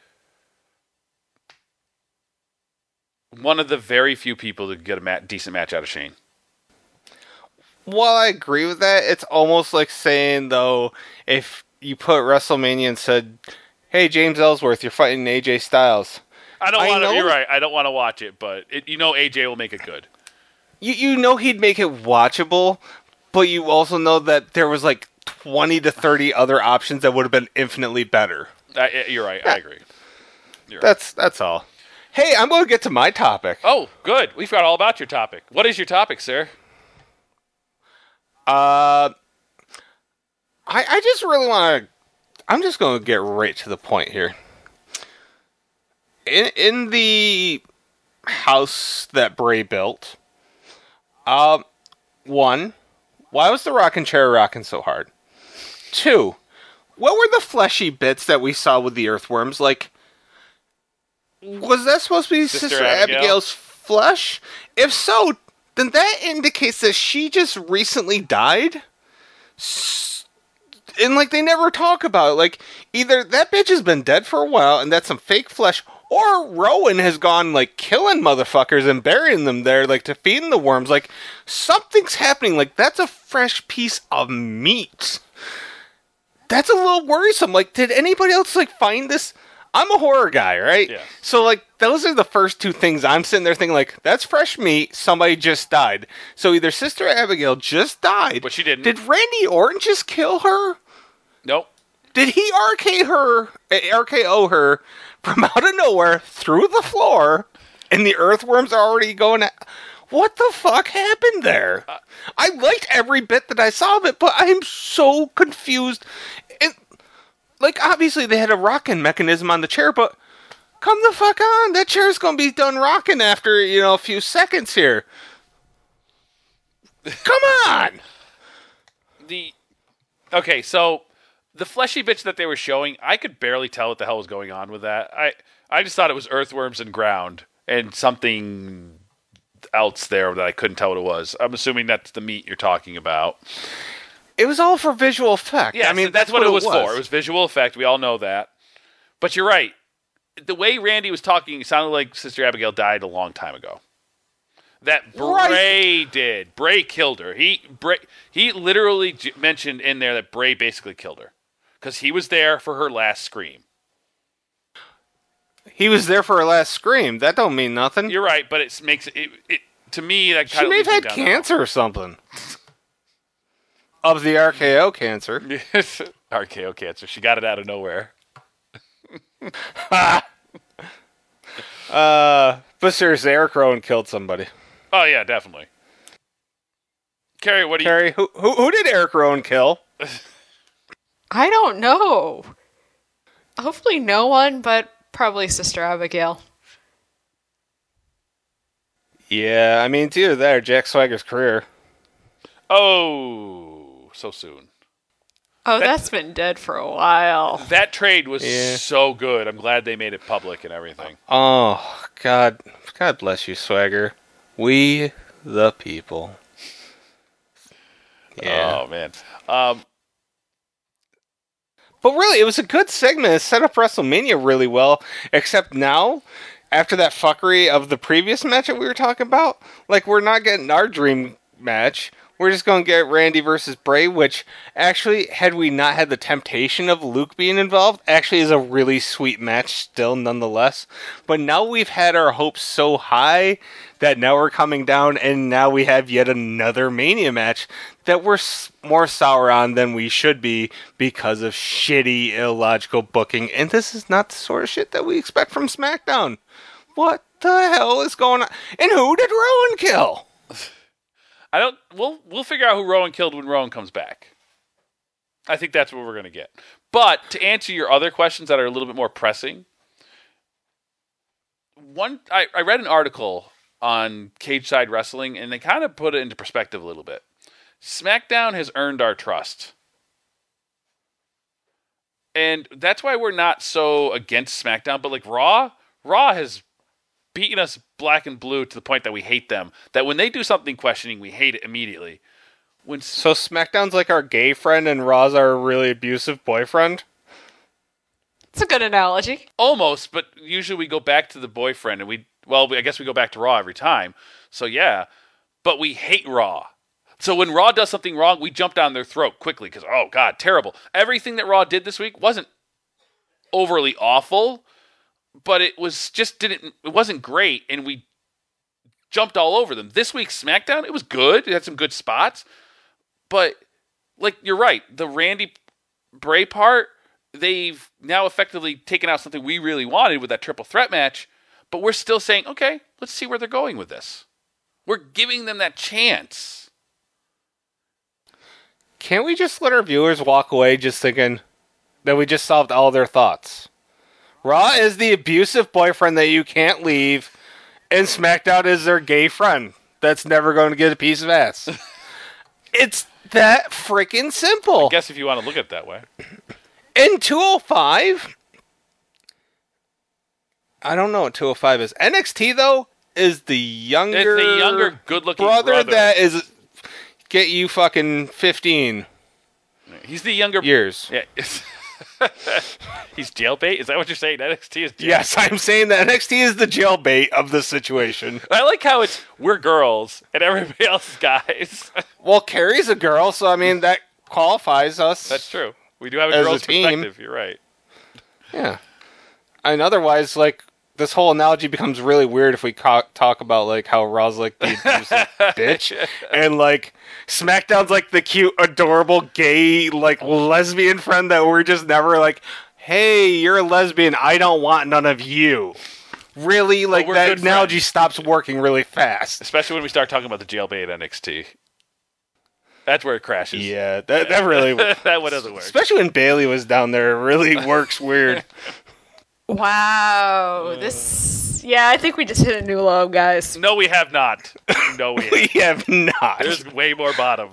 one of the very few people that get a decent match out of Shane. While I agree with that, it's almost like saying, though, if you put WrestleMania and said, hey, James Ellsworth, you're fighting AJ Styles. I don't want to. You're right. I don't want to watch it, but AJ will make it good. You know he'd make it watchable, but you also know that there was like 20 to 30 other options that would have been infinitely better. You're right. I agree. That's all. Hey, I'm going to get to my topic. Oh, good. We forgot all about your topic. What is your topic, sir? I just really want to. I'm just going to get right to the point here. In the house that Bray built, one, why was the rocking chair rocking so hard? Two, what were the fleshy bits that we saw with the earthworms? Like, was that supposed to be Sister Abigail's flesh? If so, then that indicates that she just recently died. And, like, they never talk about it. Like, either that bitch has been dead for a while and that's some fake flesh, or Rowan has gone, like, killing motherfuckers and burying them there, like, to feed the worms. Like, something's happening. Like, that's a fresh piece of meat. That's a little worrisome. Like, did anybody else, like, find this? I'm a horror guy, right? Yeah. So, like, those are the first two things I'm sitting there thinking, like, that's fresh meat. Somebody just died. So either Sister Abigail just died. But she didn't. Did Randy Orton just kill her? Nope. Did he RKO her from out of nowhere through the floor, and the earthworms are already going at... What the fuck happened there? I liked every bit that I saw of it, but I'm so confused. Like, obviously they had a rocking mechanism on the chair, but come the fuck on. That chair's going to be done rocking after, a few seconds here. Come on! Okay, so the fleshy bitch that they were showing, I could barely tell what the hell was going on with that. I just thought it was earthworms and ground and something else there that I couldn't tell what it was. I'm assuming that's the meat you're talking about. It was all for visual effect. Yeah, I mean, that's what it was for. It was visual effect. We all know that. But you're right. The way Randy was talking, it sounded like Sister Abigail died a long time ago. That Bray did. Bray killed her. He literally mentioned in there that Bray basically killed her. Because he was there for her last scream. He was there for her last scream. That don't mean nothing. You're right, but it makes it to me, that kind she of may have had cancer or something. Of the RKO cancer. RKO cancer. She got it out of nowhere. But seriously, Eric Rowan killed somebody. Oh yeah, definitely. Carrie, what do you... Carrie, who did Eric Rowan kill? I don't know. Hopefully no one, but probably Sister Abigail. Yeah, I mean, it's either that or Jack Swagger's career. Oh, so soon. Oh, that's been dead for a while. That trade was so good. I'm glad they made it public and everything. Oh, God bless you, Swagger. We The people. Yeah. Oh man. But really, it was a good segment. It set up WrestleMania really well. Except now, after that fuckery of the previous match that we were talking about, like, we're not getting our dream match. We're just going to get Randy versus Bray, which actually, had we not had the temptation of Luke being involved, actually is a really sweet match still, nonetheless. But now we've had our hopes so high that now we're coming down, and now we have yet another Mania match that we're more sour on than we should be because of shitty, illogical booking. And this is not the sort of shit that we expect from SmackDown. What the hell is going on? And who did Rowan kill? We'll figure out who Rowan killed when Rowan comes back. I think that's what we're going to get. But to answer your other questions that are a little bit more pressing, I read an article on Cage Side Wrestling, and they kind of put it into perspective a little bit. SmackDown has earned our trust. And that's why we're not so against SmackDown, but like Raw has beaten us black and blue to the point that we hate them. That when they do something questioning, we hate it immediately. So SmackDown's like our gay friend and Raw's our really abusive boyfriend? It's a good analogy. Almost, but usually we go back to the boyfriend, and I guess we go back to Raw every time. So yeah, but we hate Raw. So when Raw does something wrong, we jump down their throat quickly because, oh God, terrible. Everything that Raw did this week wasn't overly awful, but it wasn't great, and we jumped all over them. This week's SmackDown, it was good. It had some good spots, but like you're right, the Randy Bray part, they've now effectively taken out something we really wanted with that triple threat match, but we're still saying, okay, let's see where they're going with this. We're giving them that chance. Can't we just let our viewers walk away just thinking that we just solved all their thoughts? Raw is the abusive boyfriend that you can't leave, and SmackDown is their gay friend that's never going to get a piece of ass. It's that freaking simple. I guess if you want to look at it that way. In 205, I don't know what 205 is. NXT, though, is the younger good-looking brother that is get you fucking 15. He's the younger years. Yeah. He's jailbait? Is that what you're saying? NXT is jailbait? Yes, I'm saying that NXT is the jailbait of the situation. I like how we're girls and everybody else is guys. Well, Carrie's a girl, so I mean that qualifies us. That's true. We do have a as girl's a team. perspective. You're right. Yeah. And otherwise, like, this whole analogy becomes really weird if we talk about, like, how Raw's, like, the abusive bitch. And, like, SmackDown's, like, the cute, adorable, gay, like, lesbian friend that we're just never, like, hey, you're a lesbian, I don't want none of you. Really? Like, that analogy stops working really fast. Especially when we start talking about the jailbait NXT. That's where it crashes. Yeah, that really... that one doesn't work. Especially when Bayley was down there, it really works weird. Wow, I think we just hit a new low, guys. No, we have not. No, we have not. There's way more bottom.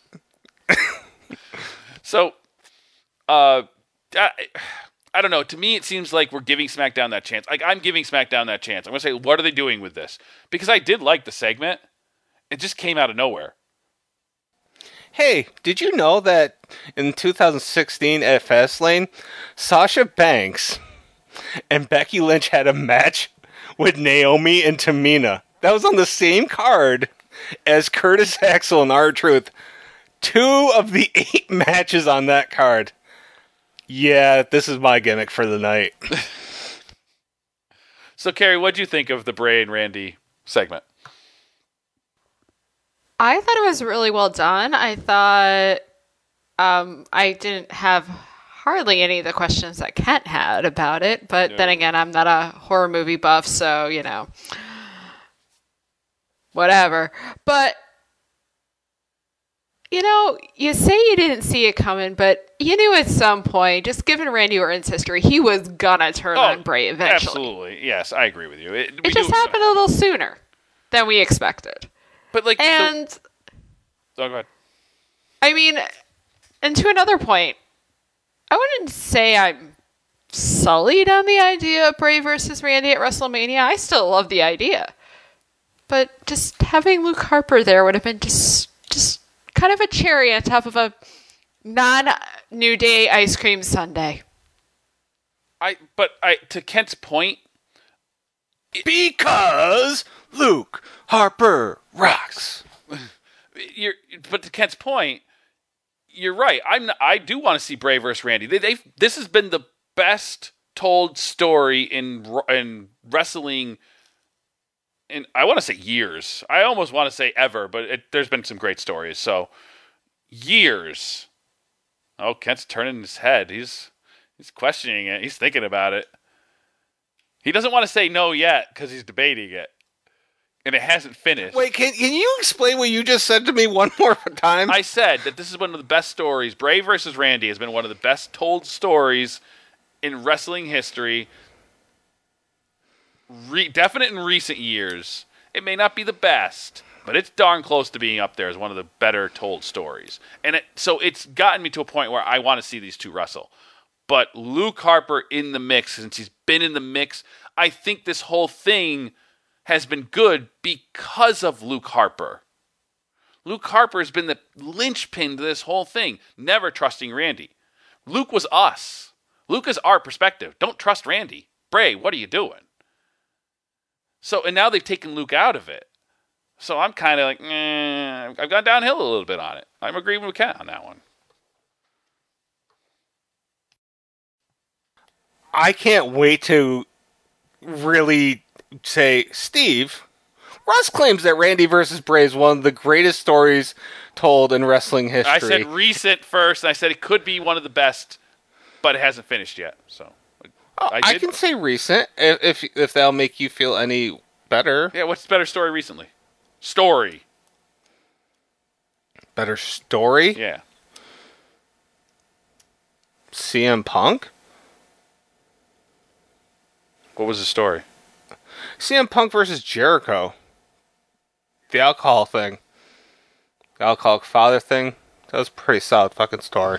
So, I don't know. To me, it seems like we're giving SmackDown that chance. Like, I'm giving SmackDown that chance. I'm going to say, what are they doing with this? Because I did like the segment. It just came out of nowhere. Hey, did you know that in 2016 at Fastlane, Sasha Banks and Becky Lynch had a match with Naomi and Tamina? That was on the same card as Curtis Axel and R-Truth. 2 of the 8 matches on that card. Yeah, this is my gimmick for the night. So, Carrie, what'd you think of the Bray and Randy segment? I thought it was really well done. I thought I didn't have hardly any of the questions that Kent had about it, but then again, I'm not a horror movie buff, so, whatever. But, you say you didn't see it coming, but you knew at some point, just given Randy Orton's history, he was gonna turn on Bray eventually. Absolutely. Yes, I agree with you. It just happened a little sooner than we expected. But go ahead. I mean, and to another point, I wouldn't say I'm sullied on the idea of Bray versus Randy at WrestleMania. I still love the idea. but just having Luke Harper there would have been just kind of a cherry on top of a non-New Day ice cream sundae. To Kent's point, Because Luke Harper rocks. but to Kent's point, you're right. I do want to see Bray versus Randy. This has been the best told story in wrestling. In I want to say years. I almost want to say ever, but there's been some great stories. So years. Oh, Kent's turning his head. He's questioning it. He's thinking about it. He doesn't want to say no yet because he's debating it. And it hasn't finished. Wait, can you explain what you just said to me one more time? I said that this is one of the best stories. Bray versus Randy has been one of the best told stories in wrestling history. Definite in recent years. It may not be the best, but it's darn close to being up there as one of the better told stories. And so it's gotten me to a point where I want to see these two wrestle. But Luke Harper in the mix, since he's been in the mix, I think this whole thing has been good because of Luke Harper. Luke Harper has been the linchpin to this whole thing, never trusting Randy. Luke was us. Luke is our perspective. Don't trust Randy. Bray, what are you doing? So, and now they've taken Luke out of it. So I'm kind of like, I've gone downhill a little bit on it. I'm agreeing with Ken on that one. I can't wait to really say, Steve, Russ claims that Randy versus Bray is one of the greatest stories told in wrestling history. I said recent first, and I said it could be one of the best, but it hasn't finished yet. So I can say recent if that'll make you feel any better. Yeah, what's the better story recently? Story. Better story? Yeah. CM Punk? What was the story? CM Punk versus Jericho. The alcohol thing. The alcoholic father thing. That was a pretty solid fucking story.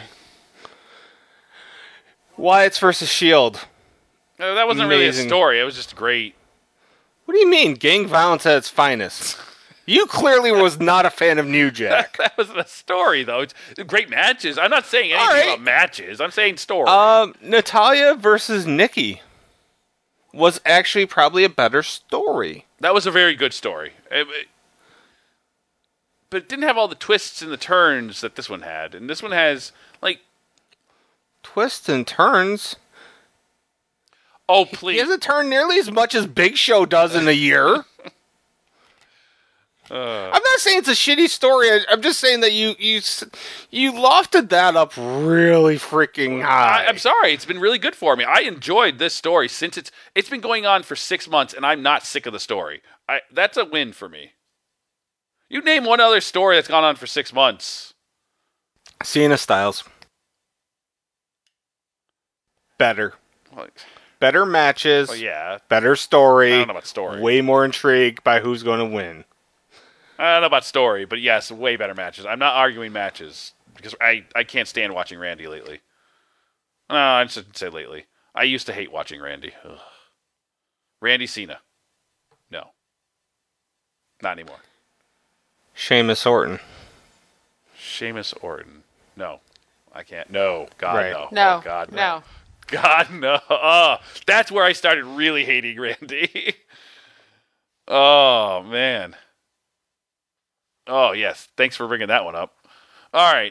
Wyatt's versus Shield. No, that wasn't really a story. It was just great. What do you mean? Gang violence at its finest. You clearly was not a fan of New Jack. That wasn't a story, though. It's great matches. I'm not saying anything about matches. I'm saying story. Natalya versus Nikki was actually probably a better story. That was a very good story. But it didn't have all the twists and the turns that this one had. And this one has, like... Twists and turns? Oh, please. He hasn't turned nearly as much as Big Show does in a year. I'm not saying it's a shitty story. I'm just saying that you lofted that up really freaking high. I'm sorry. It's been really good for me. I enjoyed this story since it's been going on for 6 months, and I'm not sick of the story. That's a win for me. You name one other story that's gone on for 6 months. Cena Styles. Better. Better matches. Oh, yeah. Better story. I don't know about story. Way more intrigued by who's going to win. I don't know about story, but yes, way better matches. I'm not arguing matches because I can't stand watching Randy lately. No, I shouldn't say lately. I used to hate watching Randy. Ugh. Randy Cena. No. Not anymore. Sheamus Orton. Sheamus Orton. No. I can't. No. God, right. no. No. Oh, God, no. No. God, no. Oh, that's where I started really hating Randy. Oh, man. Oh, yes. Thanks for bringing that one up. All right.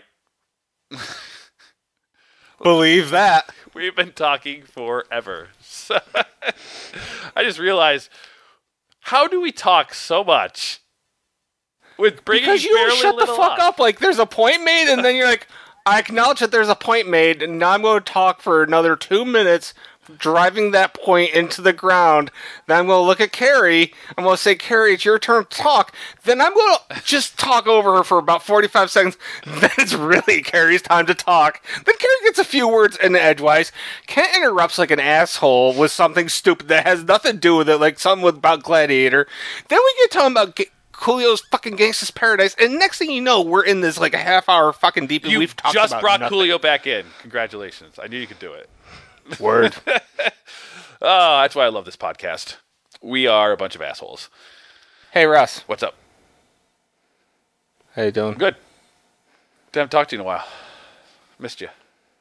Believe that. We've been talking forever. So I just realized, how do we talk so much with bringing because you barely shut the fuck up. Like, there's a point made, and then you're like, I acknowledge that there's a point made, and now I'm going to talk for another 2 minutes, driving that point into the ground. Then I'm going to look at Carrie. I'm going to say, Carrie, it's your turn to talk. Then I'm going to just talk over her for about 45 seconds. Then it's really Carrie's time to talk. Then Carrie gets a few words in edgewise. Kent interrupts like an asshole with something stupid that has nothing to do with it, like something about Gladiator. Then we get talking about Coolio's fucking Gangsta's Paradise, and next thing you know, we're in this like a half hour fucking deep, and we've talked about just brought nothing. Coolio back in. Congratulations. I knew you could do it. Word. Oh, that's why I love this podcast. We are a bunch of assholes. Hey, Russ. What's up? How you doing? Good. Haven't talked to you in a while. Missed you.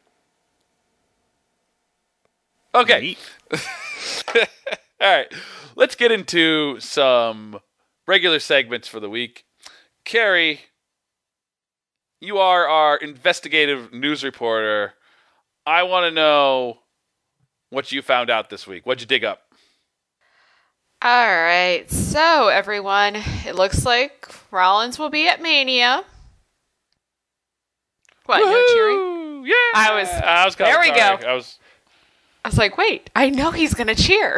Okay. Neat. All right. Let's get into some regular segments for the week. Carrie, you are our investigative news reporter. I want to know what you found out this week. What'd you dig up? All right. So, everyone, it looks like Rollins will be at Mania. What, no cheering? Woo! Yeah. I was kinda there we sorry. go. I was like, wait, I know he's going to cheer.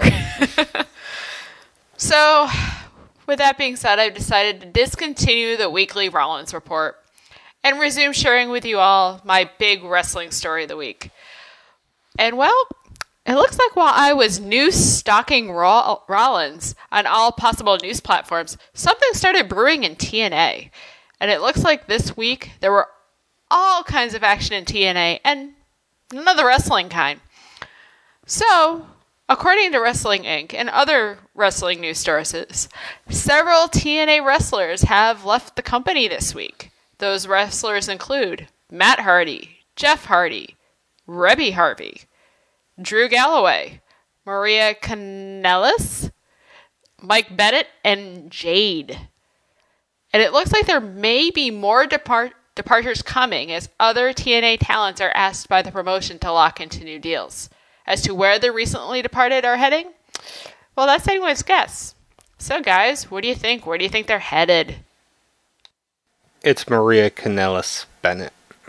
So, with that being said, I've decided to discontinue the weekly Rollins report and resume sharing with you all my big wrestling story of the week. And well, it looks like while I was news stalking Rollins on all possible news platforms, something started brewing in TNA. And it looks like this week there were all kinds of action in TNA and none of the wrestling kind. So, according to Wrestling Inc. and other wrestling news sources, several TNA wrestlers have left the company this week. Those wrestlers include Matt Hardy, Jeff Hardy, Reby Harvey, Drew Galloway, Maria Kanellis, Mike Bennett, and Jade. And it looks like there may be more departures coming as other TNA talents are asked by the promotion to lock into new deals. As to where the recently departed are heading, well, that's anyone's guess. So, guys, what do you think? Where do you think they're headed? It's Maria Kanellis Bennett.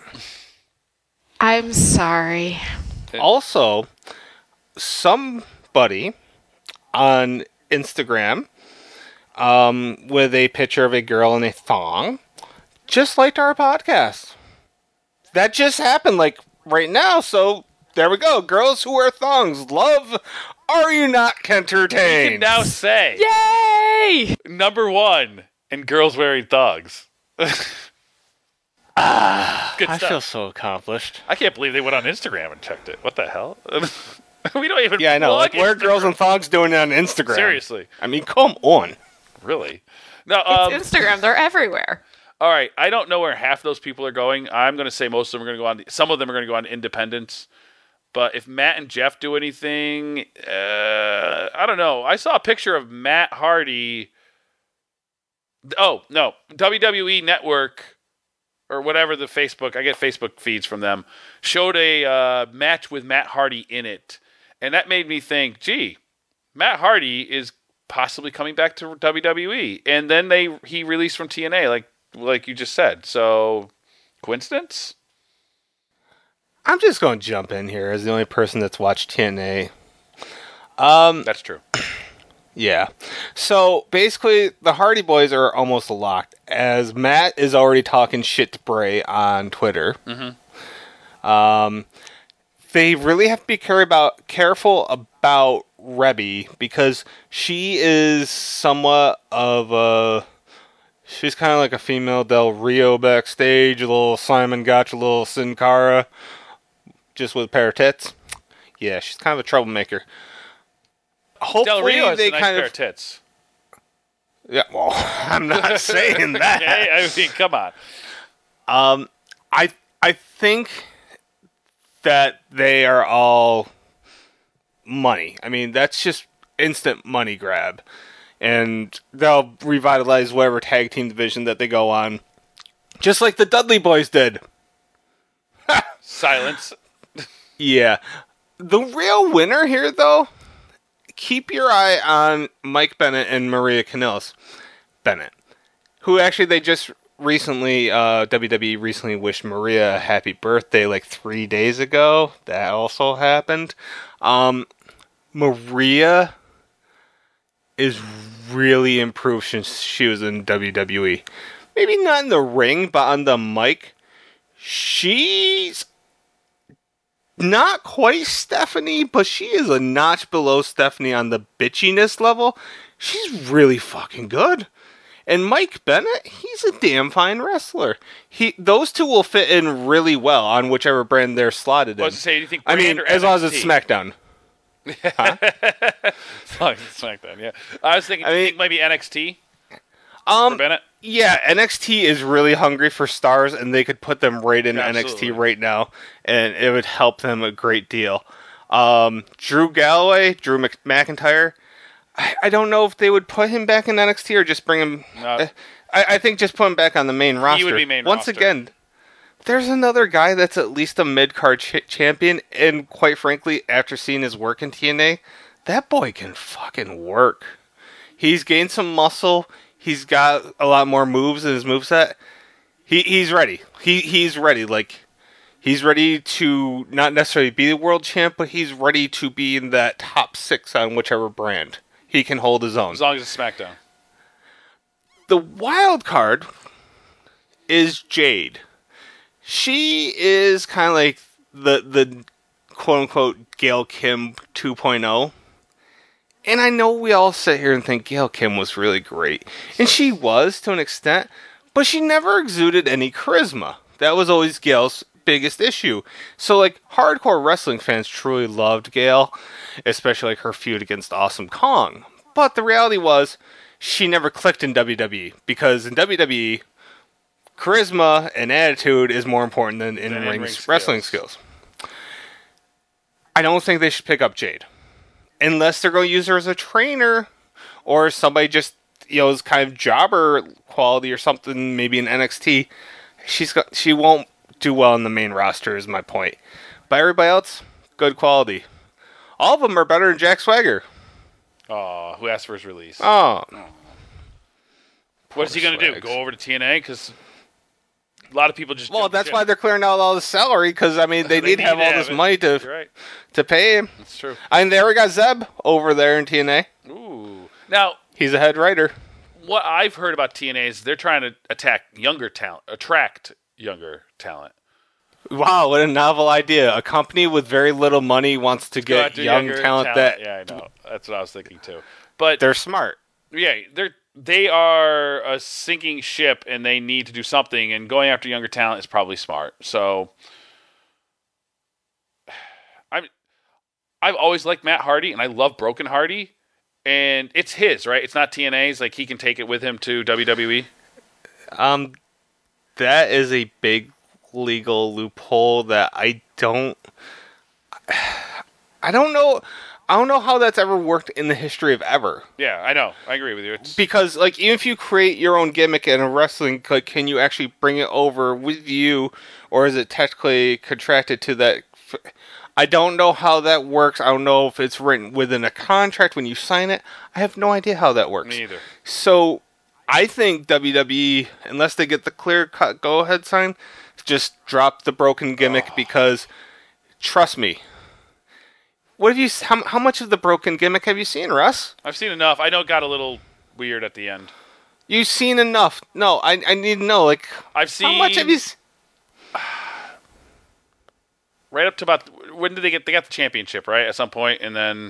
I'm sorry. Also, somebody on Instagram with a picture of a girl in a thong just liked our podcast. That just happened, like, right now, so there we go. Girls who wear thongs love Are You Not You Entertained? can now say Yay! number one in girls wearing thugs. Good I stuff. feel so accomplished. I can't believe they went on Instagram and checked it. What the hell? We don't even. Yeah, I know. plug Like, where are Instagram. girls in thongs doing it on Instagram? Seriously, I mean, come on. really? No. It's Instagram. They're everywhere. All right. I don't know where half those people are going. I'm going to say most of them are going to go on. Some of them are going to go on independence. But if Matt and Jeff do anything, I don't know. I saw a picture of Matt Hardy. Oh no, WWE Network or whatever the Facebook. I get Facebook feeds from them. Showed a match with Matt Hardy in it, and that made me think, gee, Matt Hardy is possibly coming back to WWE. And then he released from TNA, like you just said. So, coincidence? I'm just going to jump in here as the only person that's watched TNA. That's true. Yeah. So, basically, the Hardy Boys are almost locked, as Matt is already talking shit to Bray on Twitter. Mm-hmm. They really have to be careful about Reby, because she is somewhat of a... She's kind of like a female Del Rio backstage, a little Simon Gotcha, a little Sin Cara, just with a pair of tits. Yeah, she's kind of a troublemaker. Hopefully Del Rio has they a nice kind pair of of tits. Yeah, well, I'm not saying that. Okay, I mean, come on. I think that they are all money. I mean, that's just instant money grab. And they'll revitalize whatever tag team division that they go on. Just like the Dudley Boys did. Silence. Yeah. The real winner here, though, keep your eye on Mike Bennett and Maria Kanellis Bennett. Who actually, they just recently, WWE recently wished Maria a happy birthday like 3 days ago. That also happened. Maria is really improved since she was in WWE. Maybe not in the ring, but on the mic, she's not quite Stephanie, but she is a notch below Stephanie on the bitchiness level. She's really fucking good. And Mike Bennett, he's a damn fine wrestler. Those two will fit in really well on whichever brand they're slotted in. I was to say, do you think I brand mean, or as long as it's NXT? SmackDown. Huh? As long as it's SmackDown, yeah. I was thinking, do you think maybe NXT? for Bennett? Yeah, NXT is really hungry for stars, and they could put them right in Absolutely. NXT right now, and it would help them a great deal. Drew McIntyre, I don't know if they would put him back in NXT or just bring him. No. I think just put him back on the main roster. would be main Once roster. again, there's another guy that's at least a mid-card champion, and quite frankly, after seeing his work in TNA, that boy can fucking work. He's gained some muscle. He's got a lot more moves in his moveset. He's ready. He's ready. Like, he's ready to not necessarily be the world champ, but he's ready to be in that top 6 on whichever brand. He can hold his own. As long as it's SmackDown. The wild card is Jade. She is kind of like the quote-unquote Gail Kim 2.0. And I know we all sit here and think Gail Kim was really great. And she was, to an extent. But she never exuded any charisma. That was always Gail's biggest issue. So, like, hardcore wrestling fans truly loved Gail. Especially, like, her feud against Awesome Kong. But the reality was, she never clicked in WWE. Because in WWE, charisma and attitude is more important than in-ring wrestling skills. I don't think they should pick up Jade. Unless they're going to use her as a trainer, or somebody just, is kind of jobber quality or something, maybe in NXT. She won't do well in the main roster, is my point. But everybody else, good quality. All of them are better than Jack Swagger. Oh, who asked for his release? Oh. What is he going to do? Go over to TNA? Because a lot of people just... Well, that's why they're clearing out all the salary, because, I mean, they need to have all this money to pay him. That's true. I mean, they already got Zeb over there in TNA. Ooh. Now... He's a head writer. What I've heard about TNA is they're trying to attract younger talent. Wow, what a novel idea. A company with very little money wants to get young talent that... Yeah, I know. That's what I was thinking, too. But they're smart. Yeah, they are a sinking ship, and they need to do something, and going after younger talent is probably smart. So, I've always liked Matt Hardy, and I love Broken Hardy, and it's his, right? It's not TNA's. Like, he can take it with him to WWE. That is a big legal loophole that I don't know. I don't know how that's ever worked in the history of ever. Yeah, I know. I agree with you. Because, like, even if you create your own gimmick in a wrestling, like, can you actually bring it over with you, or is it technically contracted to that? I don't know how that works. I don't know if it's written within a contract when you sign it. I have no idea how that works. Me either. So, I think WWE, unless they get the clear-cut go-ahead sign, just drop the broken gimmick because, trust me, what have you? How much of the broken gimmick have you seen, Russ? I've seen enough. I know it got a little weird at the end. You've seen enough. No, I need to know. Like, I've seen. How much have you? Right up to about when did they get? They got the championship, right? At some point, and then.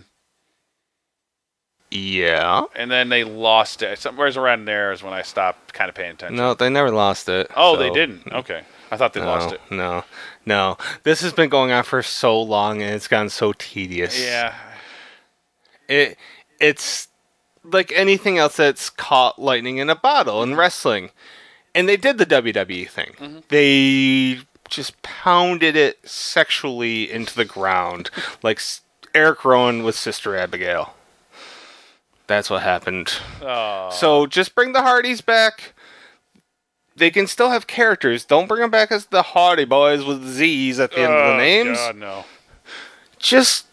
Yeah. And then they lost it. Somewhere around there is when I stopped kind of paying attention. No, they never lost it. Oh, so. They didn't. Okay, I thought they lost it. No. This has been going on for so long, and it's gotten so tedious. Yeah. It's like anything else that's caught lightning in a bottle in wrestling, and they did the WWE thing. Mm-hmm. They just pounded it sexually into the ground, like Eric Rowan with Sister Abigail. That's what happened. Oh. So just bring the Hardys back. They can still have characters. Don't bring them back as the Hardy Boys with Z's at the end of the names. God, no. Just,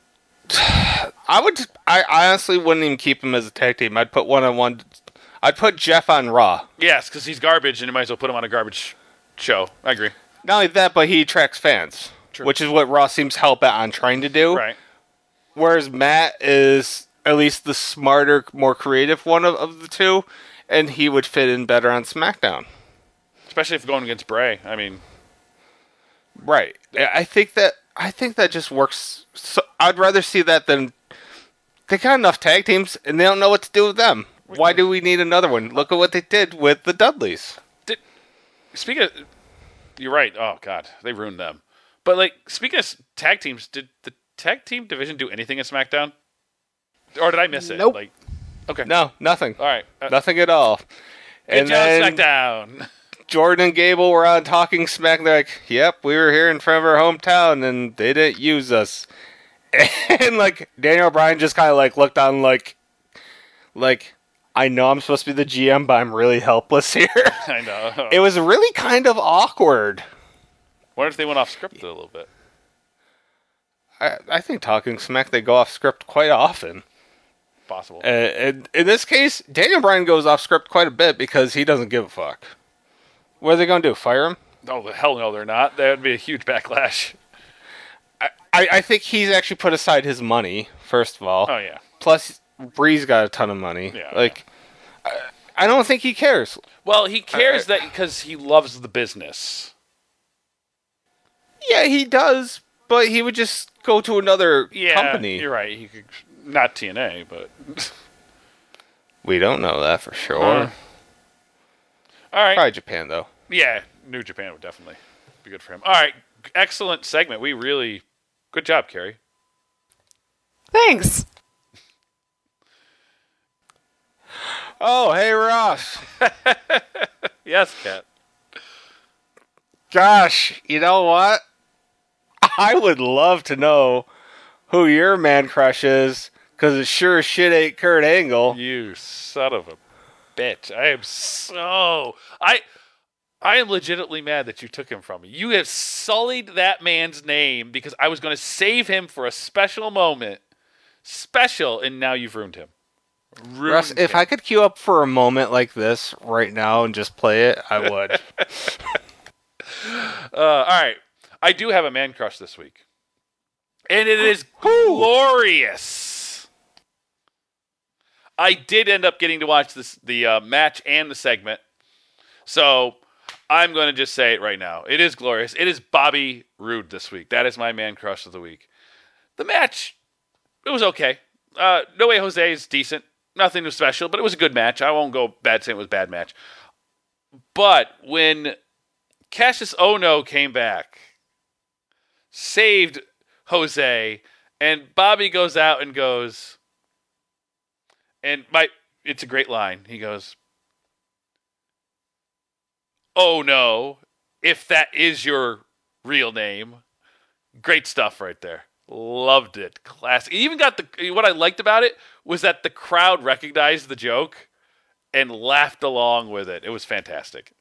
I honestly wouldn't even keep him as a tag team. I'd put one-on-one. I'd put Jeff on Raw. Yes, because he's garbage, and you might as well put him on a garbage show. I agree. Not only that, but he attracts fans, which is what Raw seems hell-bent on trying to do. Right. Whereas Matt is at least the smarter, more creative one of the two, and he would fit in better on SmackDown. Especially if going against Bray. I mean, right. I think that just works. So I'd rather see that than they got enough tag teams, and they don't know what to do with them. Why do we need another one? Look at what they did with the Dudleys. Speaking of, you're right. Oh God, they ruined them. But like, speaking of tag teams, did the tag team division do anything in SmackDown? Or did I miss it? Nope. Like, Okay. No, nothing. All right. Nothing at all. Good And job, then SmackDown. Jordan and Gable were on Talking Smack. They're like, "Yep, we were here in front of our hometown, and they didn't use us." And like Daniel Bryan just kind of like looked on like, I know I'm supposed to be the GM, but I'm really helpless here. I know. It was really kind of awkward. What if they went off script a little bit? I think Talking Smack, they go off script quite often. Possible. And in this case, Daniel Bryan goes off script quite a bit because he doesn't give a fuck. What are they going to do? Fire him? Oh, the hell no, they're not. That would be a huge backlash. I think he's actually put aside his money, first of all. Oh, yeah. Plus, Bree's got a ton of money. Yeah, I don't think he cares. Well, he cares that because he loves the business. Yeah, he does, but he would just go to another company. You're right. He could, not TNA, but... We don't know that for sure. All right. Probably Japan, though. Yeah, New Japan would definitely be good for him. All right, excellent segment. We really... Good job, Carrie. Thanks. Oh, hey, Ross. Yes, Kat. Gosh, you know what? I would love to know who your man crush is, because it sure as shit ain't Kurt Angle. You son of a bitch. I am legitimately mad that you took him from me. You have sullied that man's name because I was going to save him for a special moment. Special, and now you've ruined him. Russ, if I could queue up for a moment like this right now and just play it, I would. All right. I do have a man crush this week. And it is glorious. I did end up getting to watch the match and the segment. So I'm going to just say it right now. It is glorious. It is Bobby Roode this week. That is my man crush of the week. The match, it was okay. No Way Jose is decent. Nothing was special, but it was a good match. I won't go bad saying it was a bad match. But when Cassius Ohno came back, saved Jose, and Bobby goes out and goes, and it's a great line. He goes, "Oh no, if that is your real name." Great stuff right there. Loved it. Classic. Even got what I liked about it was that the crowd recognized the joke and laughed along with it. It was fantastic.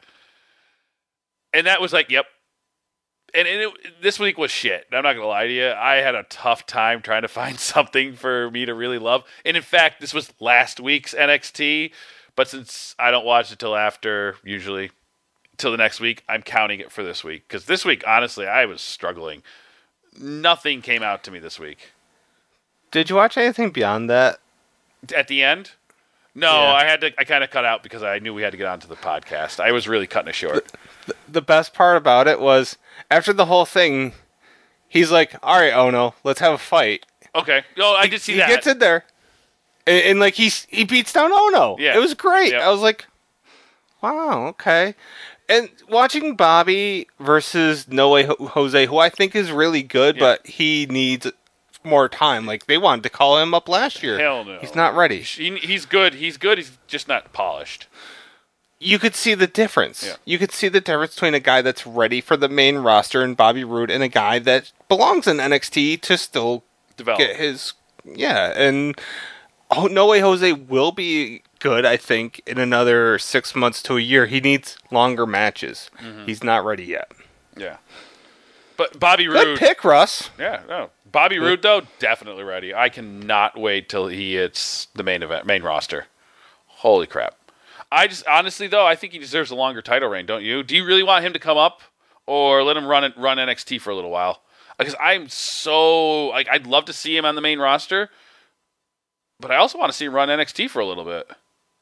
And that was like, yep. And this week was shit. I'm not going to lie to you. I had a tough time trying to find something for me to really love. And in fact, this was last week's NXT. But since I don't watch it till after, usually, till the next week, I'm counting it for this week. Because this week, honestly, I was struggling. Nothing came out to me this week. Did you watch anything beyond that? At the end? No, yeah. I kind of cut out because I knew we had to get onto the podcast. I was really cutting it short. The best part about it was, after the whole thing, he's like, "All right, Ohno, let's have a fight." Okay. Oh, I did see that. He gets in there, and like he beats down Ohno. Yeah. It was great. Yep. I was like, wow, okay. And watching Bobby versus No Way Jose, who I think is really good, but he needs more time. Like, they wanted to call him up last year. Hell no. He's not ready. He's good. He's good. He's just not polished. You could see the difference. Yeah. You could see the difference between a guy that's ready for the main roster and Bobby Roode and a guy that belongs in NXT to still develop. Get his... Yeah, and No Way Jose will be good, I think, in another 6 months to a year. He needs longer matches. Mm-hmm. He's not ready yet. Yeah. But Bobby Roode... Good pick, Russ. Yeah, no. Bobby Roode, though, definitely ready. I cannot wait till he hits the main roster. Holy crap. Honestly, though, I think he deserves a longer title reign, don't you? Do you really want him to come up or let him run NXT for a little while? Because I'm so... I'd love to see him on the main roster, but I also want to see him run NXT for a little bit.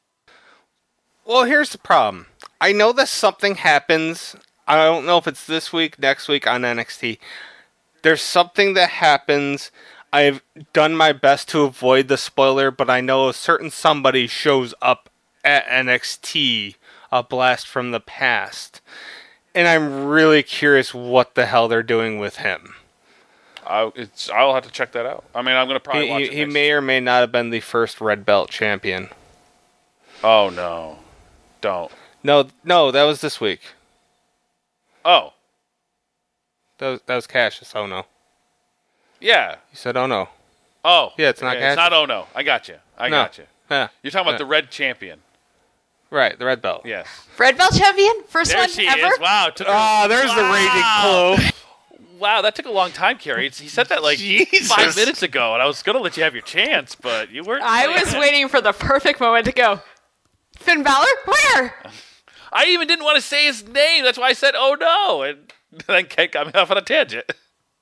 Well, here's the problem. I know that something happens. I don't know if it's this week, next week on NXT. There's something that happens. I've done my best to avoid the spoiler, but I know a certain somebody shows up at NXT, a blast from the past. And I'm really curious what the hell they're doing with him. I'll have to check that out. I mean, I'm gonna probably watch it. He may or may not have been the first red belt champion. Oh no, don't. No, that was this week. Oh, That was Cassius. Oh no. yeah. You said oh no. Oh, Yeah, it's not It's Cassius. not. Oh no, I got you. I got you. Yeah. You're talking about the red champion. Right, the red belt. Yes. Red belt champion? First There one she ever? is. Wow. There's the raging clue. Wow, that took a long time, Carrie. He said that like Jesus. 5 minutes ago, and I was gonna let you have your chance, but you weren't. I was waiting for the perfect moment to go, Finn Balor? Where? I even didn't want to say his name. That's why I said, "Oh no," and then Kate got me off on a tangent.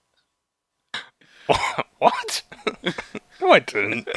What? No, I didn't.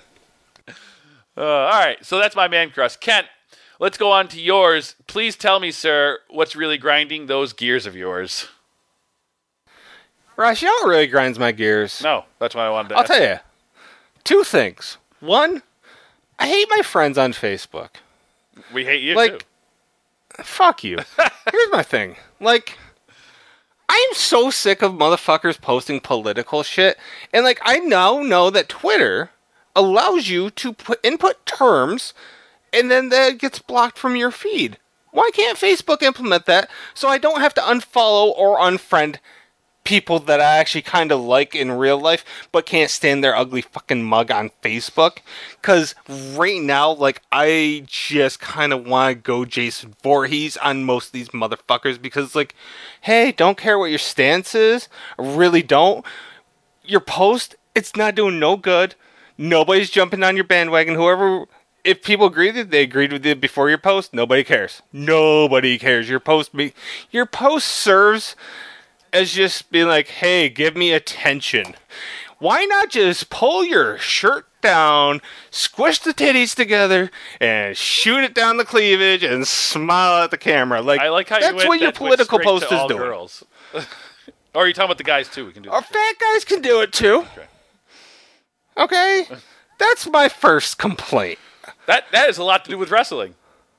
All right, so that's my man crush, Kent. Let's go on to yours. Please tell me, sir, what's really grinding those gears of yours? Ross, you know what really grinds my gears? No, that's what I wanted to I'll ask. tell you. 2 things. One, I hate my friends on Facebook. We hate you Like, too. fuck you. Here's my thing. Like, I am so sick of motherfuckers posting political shit. And, like, I now know that Twitter allows you to input terms, and then that gets blocked from your feed. Why can't Facebook implement that so I don't have to unfollow or unfriend people that I actually kind of like in real life, but can't stand their ugly fucking mug on Facebook? Because right now, like, I just kind of want to go Jason Voorhees on most of these motherfuckers, because, like, hey, don't care what your stance is. I really don't. Your post, it's not doing no good. Nobody's jumping on your bandwagon. Whoever, if people agree with it, they agreed with it before your post. Nobody cares. Nobody cares. Your post serves as just being like, hey, give me attention. Why not just pull your shirt down, squish the titties together, and shoot it down the cleavage and smile at the camera? Like, I like how that's you went, what your that went political straight post to is all doing. Girls. Or are you talking about the guys too? We can do Our that. fat guys can do it too. Okay? That's my first complaint. That has a lot to do with wrestling.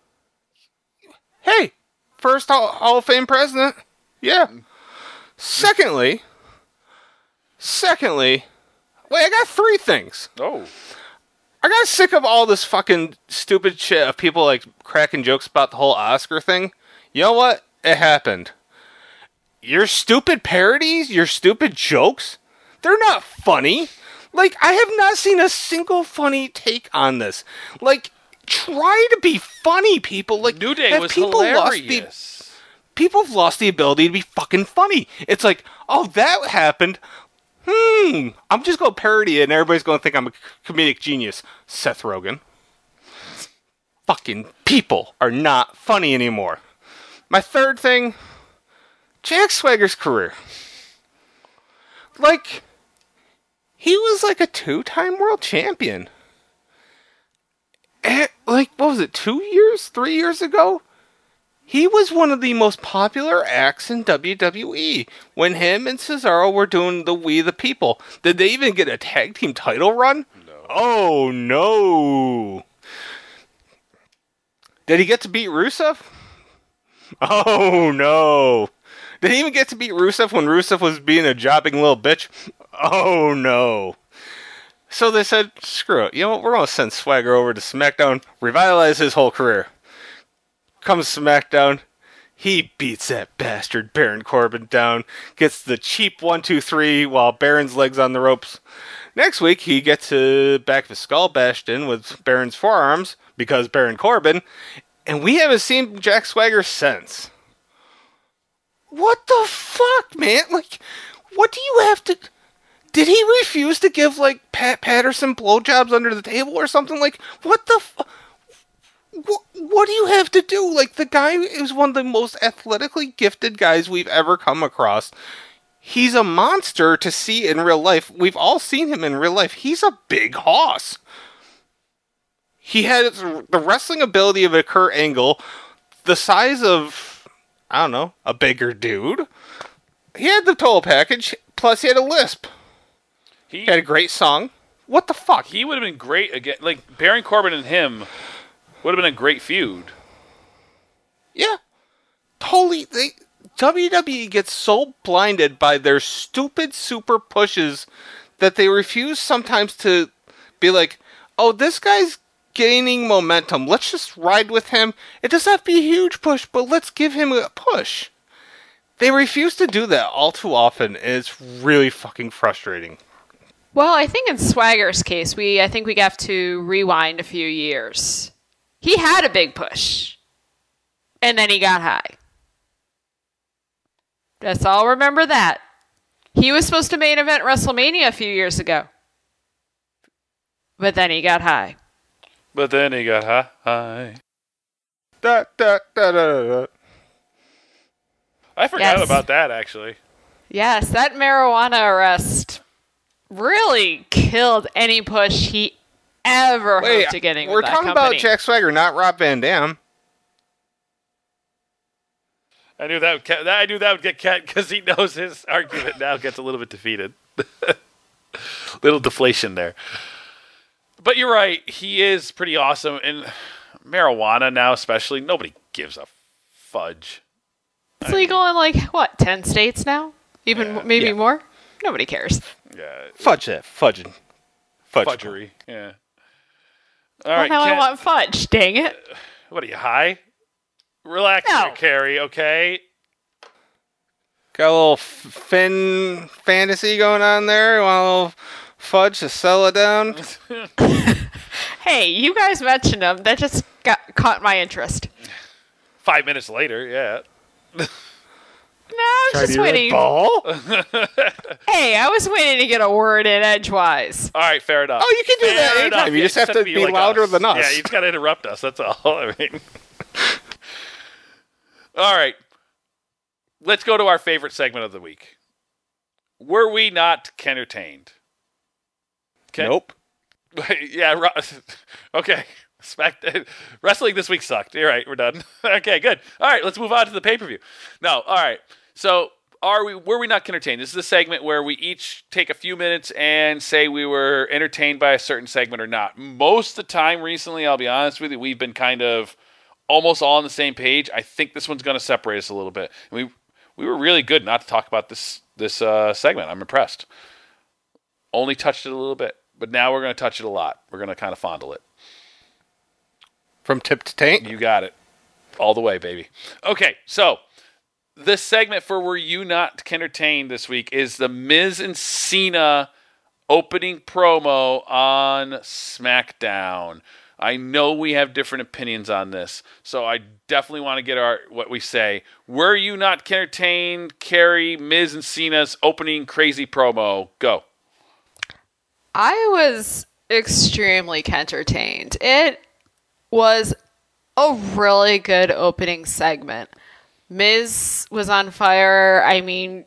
Hey, first Hall of Fame president. Yeah. Secondly, wait, I got 3 things. Oh. I got sick of all this fucking stupid shit of people, like, cracking jokes about the whole Oscar thing. You know what? It happened. Your stupid parodies, your stupid jokes, they're not funny. Like, I have not seen a single funny take on this. Like, try to be funny, people. Like, New Day have was people hilarious. people have lost the ability to be fucking funny. It's like, oh, that happened. I'm just going to parody it, and everybody's going to think I'm a comedic genius. Seth Rogen. Fucking people are not funny anymore. My third thing, Jack Swagger's career. Like, he was like a 2-time world champion. Like, what was it, 3 years ago? He was one of the most popular acts in WWE when him and Cesaro were doing the We the People. Did they even get a tag team title run? No. Oh, no. Did he get to beat Rusev? Oh, no. Did he even get to beat Rusev when Rusev was being a jobbing little bitch? Oh, no. So they said, screw it. You know what? We're going to send Swagger over to SmackDown, revitalize his whole career. Comes SmackDown. He beats that bastard Baron Corbin down. Gets the cheap 1-2-3 while Baron's legs on the ropes. Next week, he gets back of his skull bashed in with Baron's forearms because Baron Corbin. And we haven't seen Jack Swagger since. What the fuck, man? Like, what do you have to... Did he refuse to give, like, Pat Patterson blowjobs under the table or something? Like, what the fuck? What do you have to do? Like, the guy is one of the most athletically gifted guys we've ever come across. He's a monster to see in real life. We've all seen him in real life. He's a big hoss. He had the wrestling ability of a Kurt Angle, the size of, I don't know, a bigger dude. He had the total package, plus he had a lisp. He had a great song. What the fuck? He would have been great again. Like, Baron Corbin and him would have been a great feud. Yeah. Totally. WWE gets so blinded by their stupid super pushes that they refuse sometimes to be like, oh, this guy's gaining momentum. Let's just ride with him. It doesn't have to be a huge push, but let's give him a push. They refuse to do that all too often, and it's really fucking frustrating. Well, I think in Swagger's case, I think we have to rewind a few years. He had a big push, and then he got high. Let's all remember that. He was supposed to main event WrestleMania a few years ago, but then he got high. High. Da, da, da, da, da. I forgot Yes. about that, actually. Yes, that marijuana arrest really killed any push he ever hoped to getting we're with that talking company. about Jack Swagger, not Rob Van Dam. I knew that would get Cat because he knows his argument now gets a little bit defeated. Little deflation there. But you're right. He is pretty awesome. And marijuana now, especially, nobody gives a fudge. It's legal in 10 states now? Even maybe Yeah. more? Nobody cares. Yeah, Fudge that. Fudge. fudgery. Yeah. All Well, right, now I Kat, want fudge, dang it. what are you, high? Relax No. there, Carrie, okay? Got a little Finn fantasy going on there. You want a little fudge to settle it down? Hey, you guys mentioned him. That just caught my interest. 5 minutes later, yeah. No, I was just waiting. Ball? Hey, I was waiting to get a word in edgewise. All right, fair enough. Oh, you can do that Fair anytime. enough. You just have to be like louder us. than us. Yeah, you just got to interrupt us. That's all. I mean. All right. Let's go to our favorite segment of the week. Were we not entertained? Okay. Nope. Yeah. Okay. Wrestling this week sucked. You're right. We're done. Okay, good. All right, let's move on to the pay-per-view. No, all right. So, were we not entertained? This is a segment where we each take a few minutes and say we were entertained by a certain segment or not. Most of the time recently, I'll be honest with you, we've been kind of almost all on the same page. I think this one's going to separate us a little bit. We were really good not to talk about this segment. I'm impressed. Only touched it a little bit, but now we're going to touch it a lot. We're going to kind of fondle it. From tip to taint? You got it. All the way, baby. Okay, so this segment for Were You Not Entertained this week is the Miz and Cena opening promo on SmackDown. I know we have different opinions on this, so I definitely want to get what we say. Were you not entertained, Carrie, Miz and Cena's opening crazy promo? Go. I was extremely entertained. It was a really good opening segment. Miz was on fire. Yeah,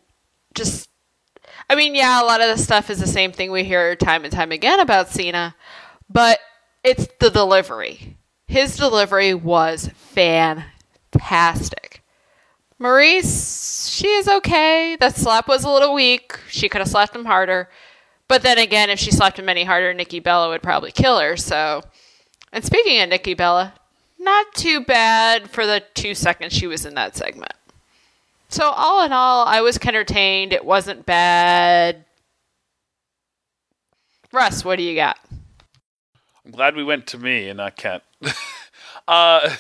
a lot of the stuff is the same thing we hear time and time again about Cena, but it's the delivery. His delivery was fantastic. Maurice, she is okay. That slap was a little weak. She could have slapped him harder. But then again, if she slapped him any harder, Nikki Bella would probably kill her, so... And speaking of Nikki Bella, not too bad for the 2 seconds she was in that segment. So all in all, I was entertained. It wasn't bad. Russ, what do you got? I'm glad we went to me and not Kent. I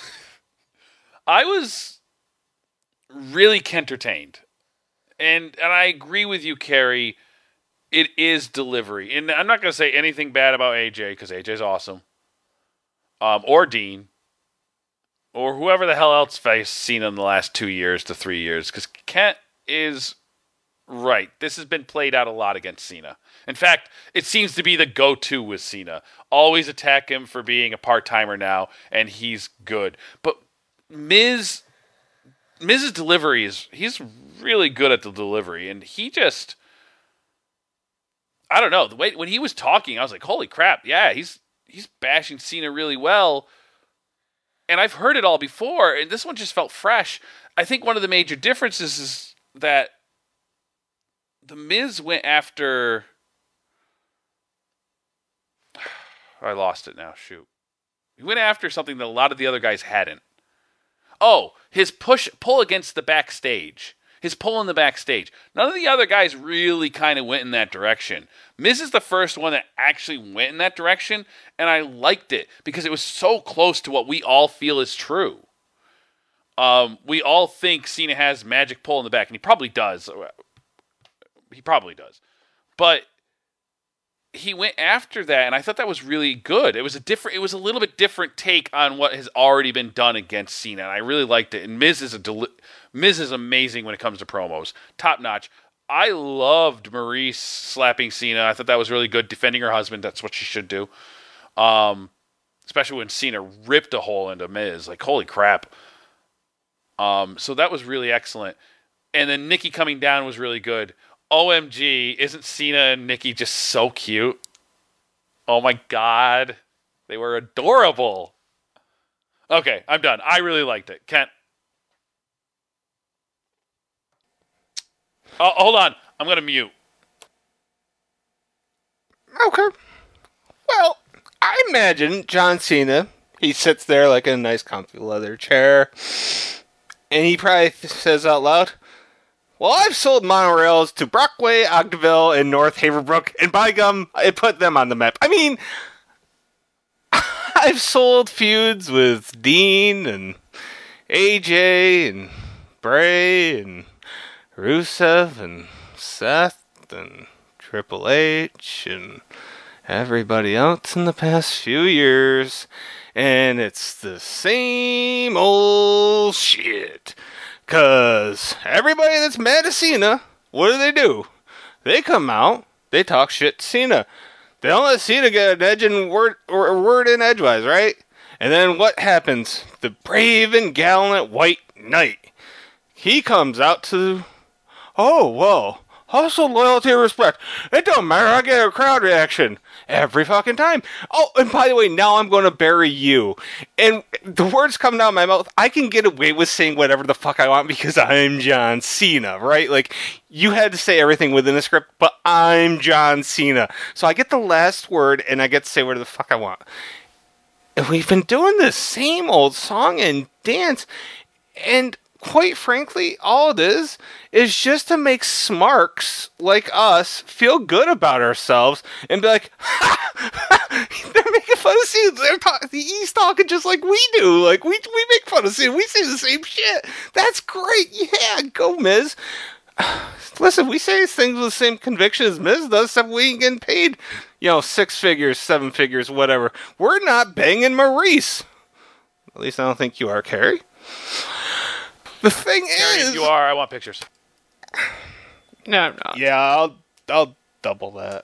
was really entertained. And I agree with you, Carrie. It is delivery. And I'm not going to say anything bad about AJ, because AJ's awesome. Or Dean, or whoever the hell else faced Cena in the last 2 years to 3 years, because Kent is right. This has been played out a lot against Cena. In fact, it seems to be the go-to with Cena. Always attack him for being a part-timer now, and he's good. But Miz's delivery he's really good at the delivery, and he just, I don't know, the way when he was talking, I was like, holy crap, yeah, he's bashing Cena really well. And I've heard it all before, and this one just felt fresh. I think one of the major differences is that the Miz went after... I lost it now, shoot. He went after something that a lot of the other guys hadn't. Oh, his pull against the backstage. His pull in the backstage. None of the other guys really kind of went in that direction. Miz is the first one that actually went in that direction, and I liked it because it was so close to what we all feel is true. We all think Cena has magic pull in the back, and he probably does. But he went after that, and I thought that was really good. It was a little bit different take on what has already been done against Cena, and I really liked it. And Miz is amazing when it comes to promos, top notch. I loved Maurice slapping Cena. I thought that was really good, defending her husband. That's what she should do, especially when Cena ripped a hole into Miz. Like, holy crap! So that was really excellent. And then Nikki coming down was really good. OMG, isn't Cena and Nikki just so cute? Oh my god. They were adorable. Okay, I'm done. I really liked it. Kent. Oh, hold on. I'm going to mute. Okay. Well, I imagine John Cena, he sits there like in a nice comfy leather chair, and he probably says out loud, well, I've sold monorails to Brockway, Ogdenville, and North Haverbrook, and by gum, I put them on the map. I mean, I've sold feuds with Dean, and AJ, and Bray, and Rusev, and Seth, and Triple H, and everybody else in the past few years, and it's the same old shit. 'Cause everybody that's mad at Cena, what do? They come out, they talk shit to Cena. They don't let Cena get an edge in word in edgewise, right? And then what happens? The brave and gallant White Knight. He comes out to, oh, well, hustle, loyalty, and respect. It don't matter, I get a crowd reaction every fucking time. Oh, and by the way, now I'm going to bury you. And the words come out of my mouth. I can get away with saying whatever the fuck I want because I'm John Cena, right? Like, you had to say everything within the script, but I'm John Cena. So I get the last word, and I get to say whatever the fuck I want. And we've been doing the same old song and dance, and quite frankly, all it is just to make smarks like us feel good about ourselves and be like, ha! They're making fun of Cena. He's talking just like we do. Like, we make fun of Cena. We say the same shit. That's great. Yeah, go Miz. Listen, we say things with the same conviction as Miz does, except we ain't getting paid, 6 figures, 7 figures, whatever. We're not banging Maurice. At least I don't think you are, Carrie. The thing Carrie, is, if you are, I want pictures. No, I'm not. yeah, I'll double that.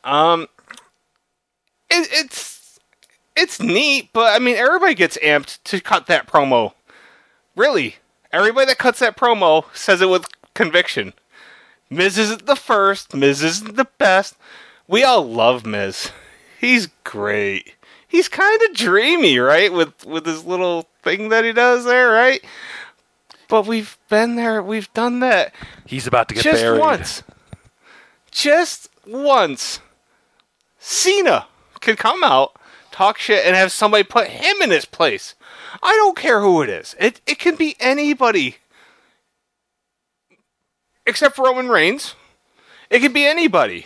It's neat, but I mean, everybody gets amped to cut that promo. Really, everybody that cuts that promo says it with conviction. Miz isn't the first. Miz isn't the best. We all love Miz. He's great. He's kind of dreamy, right? With his little thing that he does there, right? But we've been there. We've done that. He's about to get Just buried. once. Just once. Cena can come out, talk shit, and have somebody put him in his place. I don't care who it is. It can be anybody. Except for Roman Reigns. It could be anybody.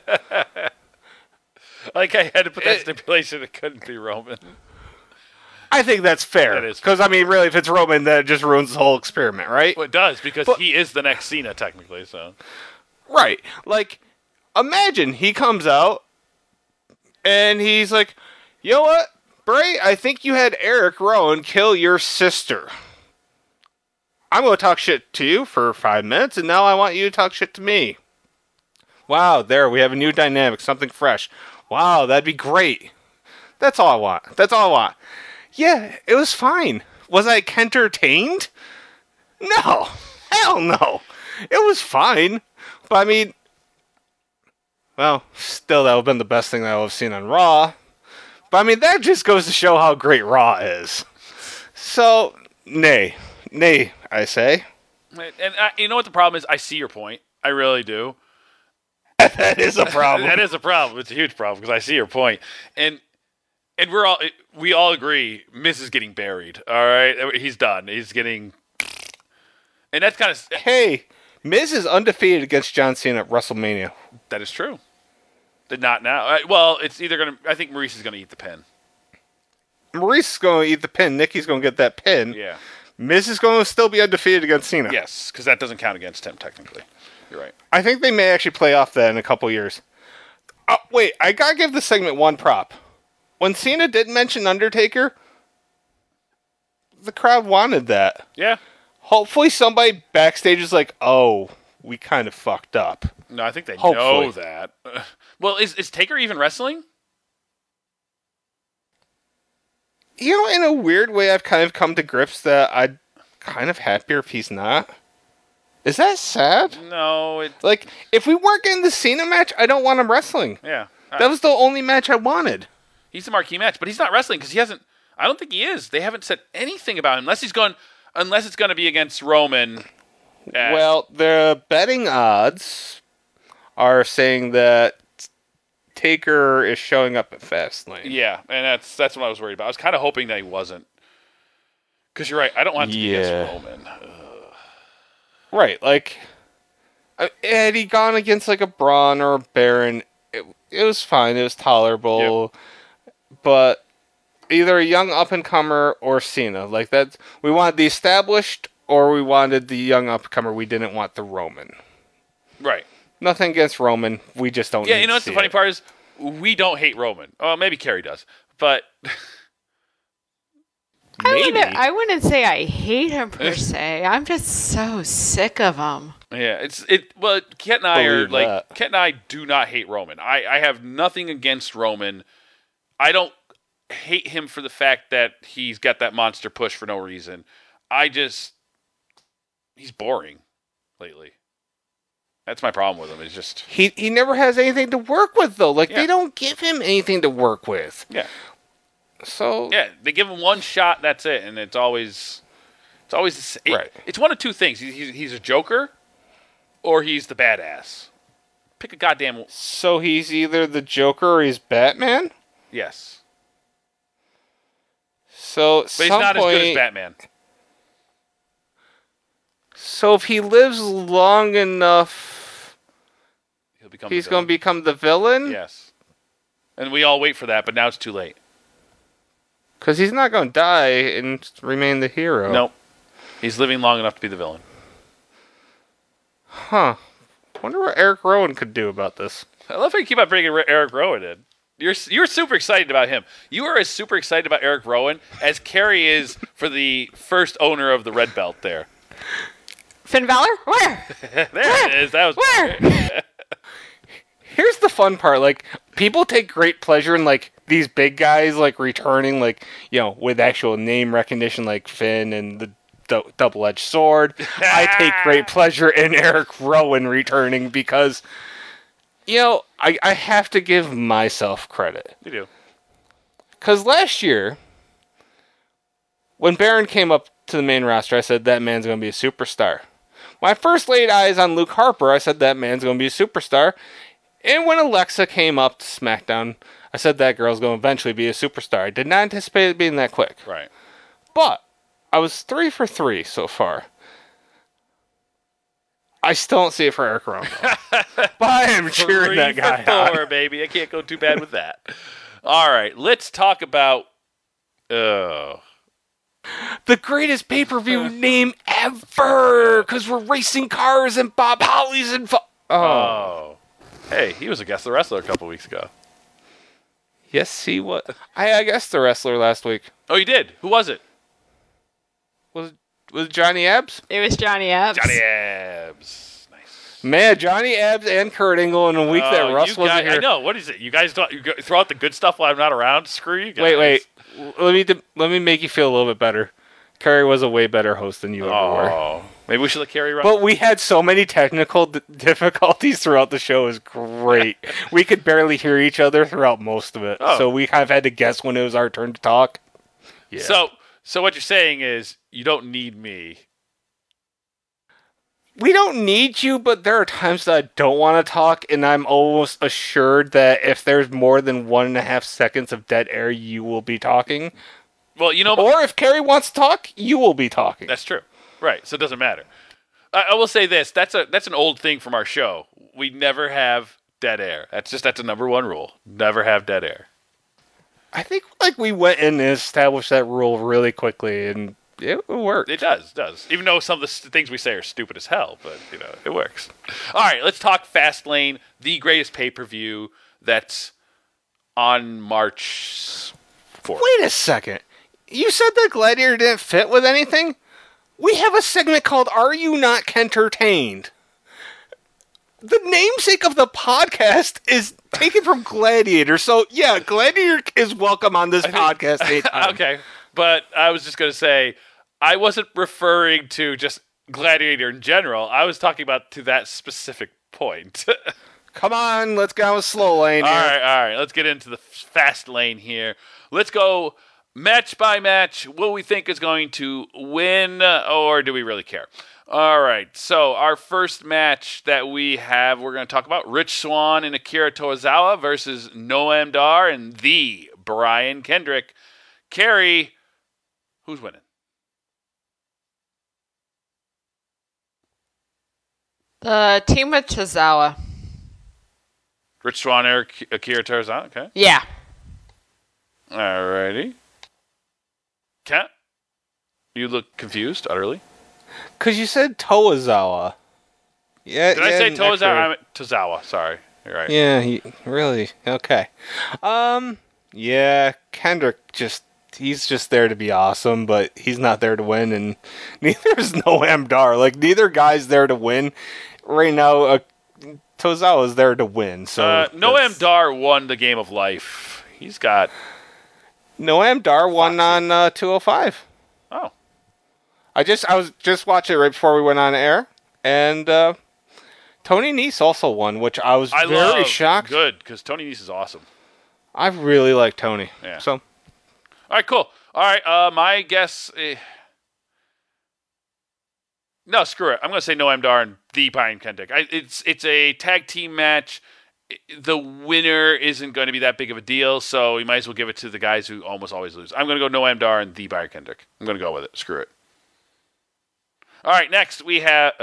Like, I had to put that stipulation it couldn't be Roman. I think that's fair. That is because, I mean, really, if it's Roman, then it just ruins the whole experiment, right? Well, it does, because he is the next Cena, technically, so. Right. Like, imagine he comes out, and he's like, you know what, Bray, I think you had Eric Rowan kill your sister. I'm going to talk shit to you for 5 minutes, and now I want you to talk shit to me. Wow, there, we have a new dynamic, something fresh. Wow, that'd be great. That's all I want. That's all I want. Yeah, it was fine. Was I entertained? No. Hell no. It was fine. But I mean, well, still that would have been the best thing that I would have seen on Raw. But I mean, that just goes to show how great Raw is. So, nay, I say. And you know what the problem is? I see your point. I really do. That is a problem. That is a problem. It's a huge problem because I see your point. And And we all agree Miz is getting buried. All right, he's done. He's getting, and that's kind of Hey, Miz is undefeated against John Cena at WrestleMania. that is true. Did not now. Well, it's either gonna. I think Maurice is gonna eat the pin. Maurice is going to eat the pin. Nikki's going to get that pin. Yeah. Miz is going to still be undefeated against Cena. Yes, because that doesn't count against him technically. You're right. I think they may actually play off that in a couple years. Wait, I gotta give this segment one prop. When Cena did mention Undertaker, the crowd wanted that. Yeah. Hopefully somebody backstage is like, oh, we kind of fucked up. No, I think they Hopefully. know that. Well, is Taker even wrestling? You know, in a weird way, I've kind of come to grips that I'm kind of happier if he's not. Is that sad? No. It. Like, if we weren't getting the Cena match, I don't want him wrestling. Yeah. That was the only match I wanted. He's the marquee match, but he's not wrestling because he hasn't. I don't think he is. They haven't said anything about him unless it's going to be against Roman. Well, the betting odds are saying that Taker is showing up at Fastlane. Yeah, and that's what I was worried about. I was kind of hoping that he wasn't. Because you're right. I don't want it to be against Roman. Right, like, had he gone against, like, a Braun or a Baron, it was fine. It was tolerable. Yep. But either a young up-and-comer or Cena. Like, that, we wanted the established or we wanted the young up-and-comer. We didn't want the Roman. Right. Nothing against Roman. We just don't Yeah, you know what's the funny part is? We don't hate Roman. Oh, maybe Carrie does. But... I wouldn't say I hate him per se. I'm just so sick of him. Yeah, well, Kent and I do not hate Roman. I have nothing against Roman. I don't hate him for the fact that he's got that monster push for no reason. He's boring lately. That's my problem with him. It's just he never has anything to work with though. Like they don't give him anything to work with. Yeah. So yeah, they give him one shot. That's it, and it's always the same. Right. It's one of two things. He's a joker, or he's the badass. Pick a goddamn. So he's either the Joker or he's Batman. Yes. So, but he's not as good as Batman. So if he lives long enough, he's going to become the villain. Yes. And we all wait for that, but now it's too late. Because he's not going to die and remain the hero. Nope. He's living long enough to be the villain. Huh. Wonder what Eric Rowan could do about this. I love how you keep on bringing Eric Rowan in. You're super excited about him. You are as super excited about Eric Rowan as Carrie is for the first owner of the red belt there. Finn Balor? Where? There it is. That was where? Here's the fun part. Like, people take great pleasure in, like, these big guys, like, returning, like, you know, with actual name recognition, like Finn and the double-edged sword. I take great pleasure in Eric Rowan returning because, you know, I have to give myself credit. You do. Because last year, when Baron came up to the main roster, I said, that man's going to be a superstar. When I first laid eyes on Luke Harper, I said, that man's going to be a superstar. And when Alexa came up to SmackDown, I said that girl's going to eventually be a superstar. I did not anticipate it being that quick. Right. But I was 3 for 3 so far. I still don't see it for Eric Rowan. But I am cheering that guy on. 3 for 4, baby. I can't go too bad with that. All right, let's talk about... the greatest pay-per-view name ever! Because we're racing cars and Bob Holly's involved. Oh. Hey, he was a guest wrestler a couple weeks ago. Yes, he was. I guessed the wrestler last week. Oh, you did? Who was it? Was Johnny Abs? It was Johnny Abs. Johnny Abs. Nice. Man, Johnny Abs and Kurt Angle in a week that Russ wasn't here. I know. What is it? You guys throw out the good stuff while I'm not around? Screw you guys. Wait. Let me make you feel a little bit better. Carrie was a way better host than you ever were. Maybe we should let Carrie run. But we had so many technical difficulties throughout the show. It was great. We could barely hear each other throughout most of it. Oh. So we kind of had to guess when it was our turn to talk. Yeah. So what you're saying is you don't need me. we don't need you, but there are times that I don't want to talk, and I'm almost assured that if there's more than 1.5 seconds of dead air, you will be talking. Well, Or if Carrie wants to talk, you will be talking. that's true. Right, so it doesn't matter. I will say this. That's an old thing from our show. We never have dead air. That's a number one rule. Never have dead air. I think we went in and established that rule really quickly, and it worked. It does. Even though some of the things we say are stupid as hell, but, it works. All right, let's talk Fastlane, the greatest pay-per-view that's on March 4th. Wait a second. You said that Gladiator didn't fit with anything? We have a segment called Are You Not Kentertained? The namesake of the podcast is taken from Gladiator, so yeah, Gladiator is welcome on this podcast anytime. Okay, but I was just going to say, I wasn't referring to just Gladiator in general. I was talking about to that specific point. Come on, let's go with slow lane here. All right. Let's get into the fast lane here. Let's go match by match. What we think is going to win, or do we really care? All right. So our first match that we have, we're going to talk about Rich Swann and Akira Tozawa versus Noam Dar and the Brian Kendrick. Carrie, who's winning? The team with Tozawa. Rich Swann or Akira Tozawa? Okay. Yeah. Alrighty. Kat, you look confused, utterly. Because you said Tozawa. Yeah. Did I say Tozawa? I meant Tozawa. Sorry. You're right. Yeah, really? Okay. Yeah, Kendrick he's just there to be awesome, but he's not there to win, and neither is Noam Dar. Neither guy's there to win. Right now, Tozawa's there to win. So Noam Dar won the game of life. He's got... Noam Dar won on 205. Oh. I was just watching it right before we went on air, and Tony Nese also won, which I was very shocked. Good, because Tony Nese is awesome. I really like Tony. Yeah. So, all right, cool. All right, my guess. No, screw it. I'm going to say Noam Dar and the Brian Kendrick. It's a tag team match. The winner isn't going to be that big of a deal, so we might as well give it to the guys who almost always lose. I'm going to go Noam Dar and the Brian Kendrick. I'm going to go with it. Screw it. All right, next we have...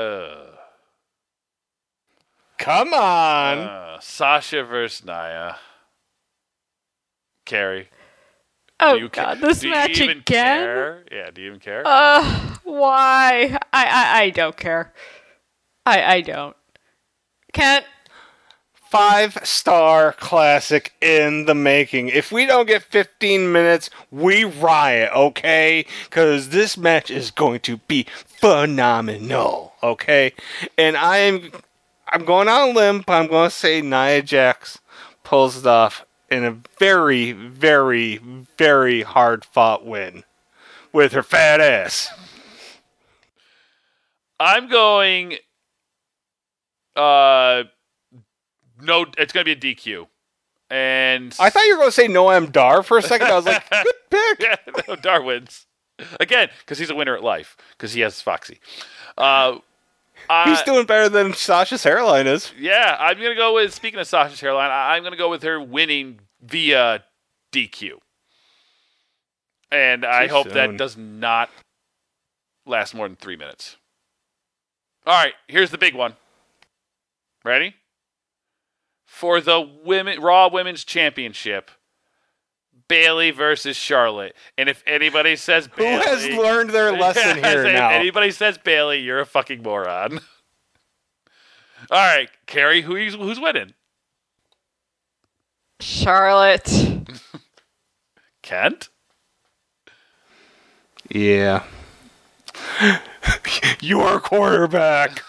come on. Sasha versus Nia. Carrie. Oh, God, this match do you even again? Care? Yeah, do you even care? Why? I don't care. I don't. Can't. 5-star classic in the making. If we don't get 15 minutes, we riot, okay? Because this match is going to be phenomenal, okay? And I'm going on a limb, but I'm going to say Nia Jax pulls it off in a very, very, very hard-fought win with her fat ass. I'm going... No, it's going to be a DQ. And I thought you were going to say Noam Dar for a second. I was like, good pick. Yeah, no, Dar wins. Again, because he's a winner at life. Because he has Foxy. He's doing better than Sasha's hairline is. Yeah, I'm going to go with, speaking of Sasha's hairline, I'm going to go with her winning via DQ. And I hope that does not last more than 3 minutes. All right, here's the big one. Ready? For the Raw Women's Championship, Bayley versus Charlotte. And if anybody says Bayley... Who has learned their lesson here now? If anybody says Bayley, you're a fucking moron. All right, Carrie, who's winning? Charlotte. Kent? Yeah. Your quarterback.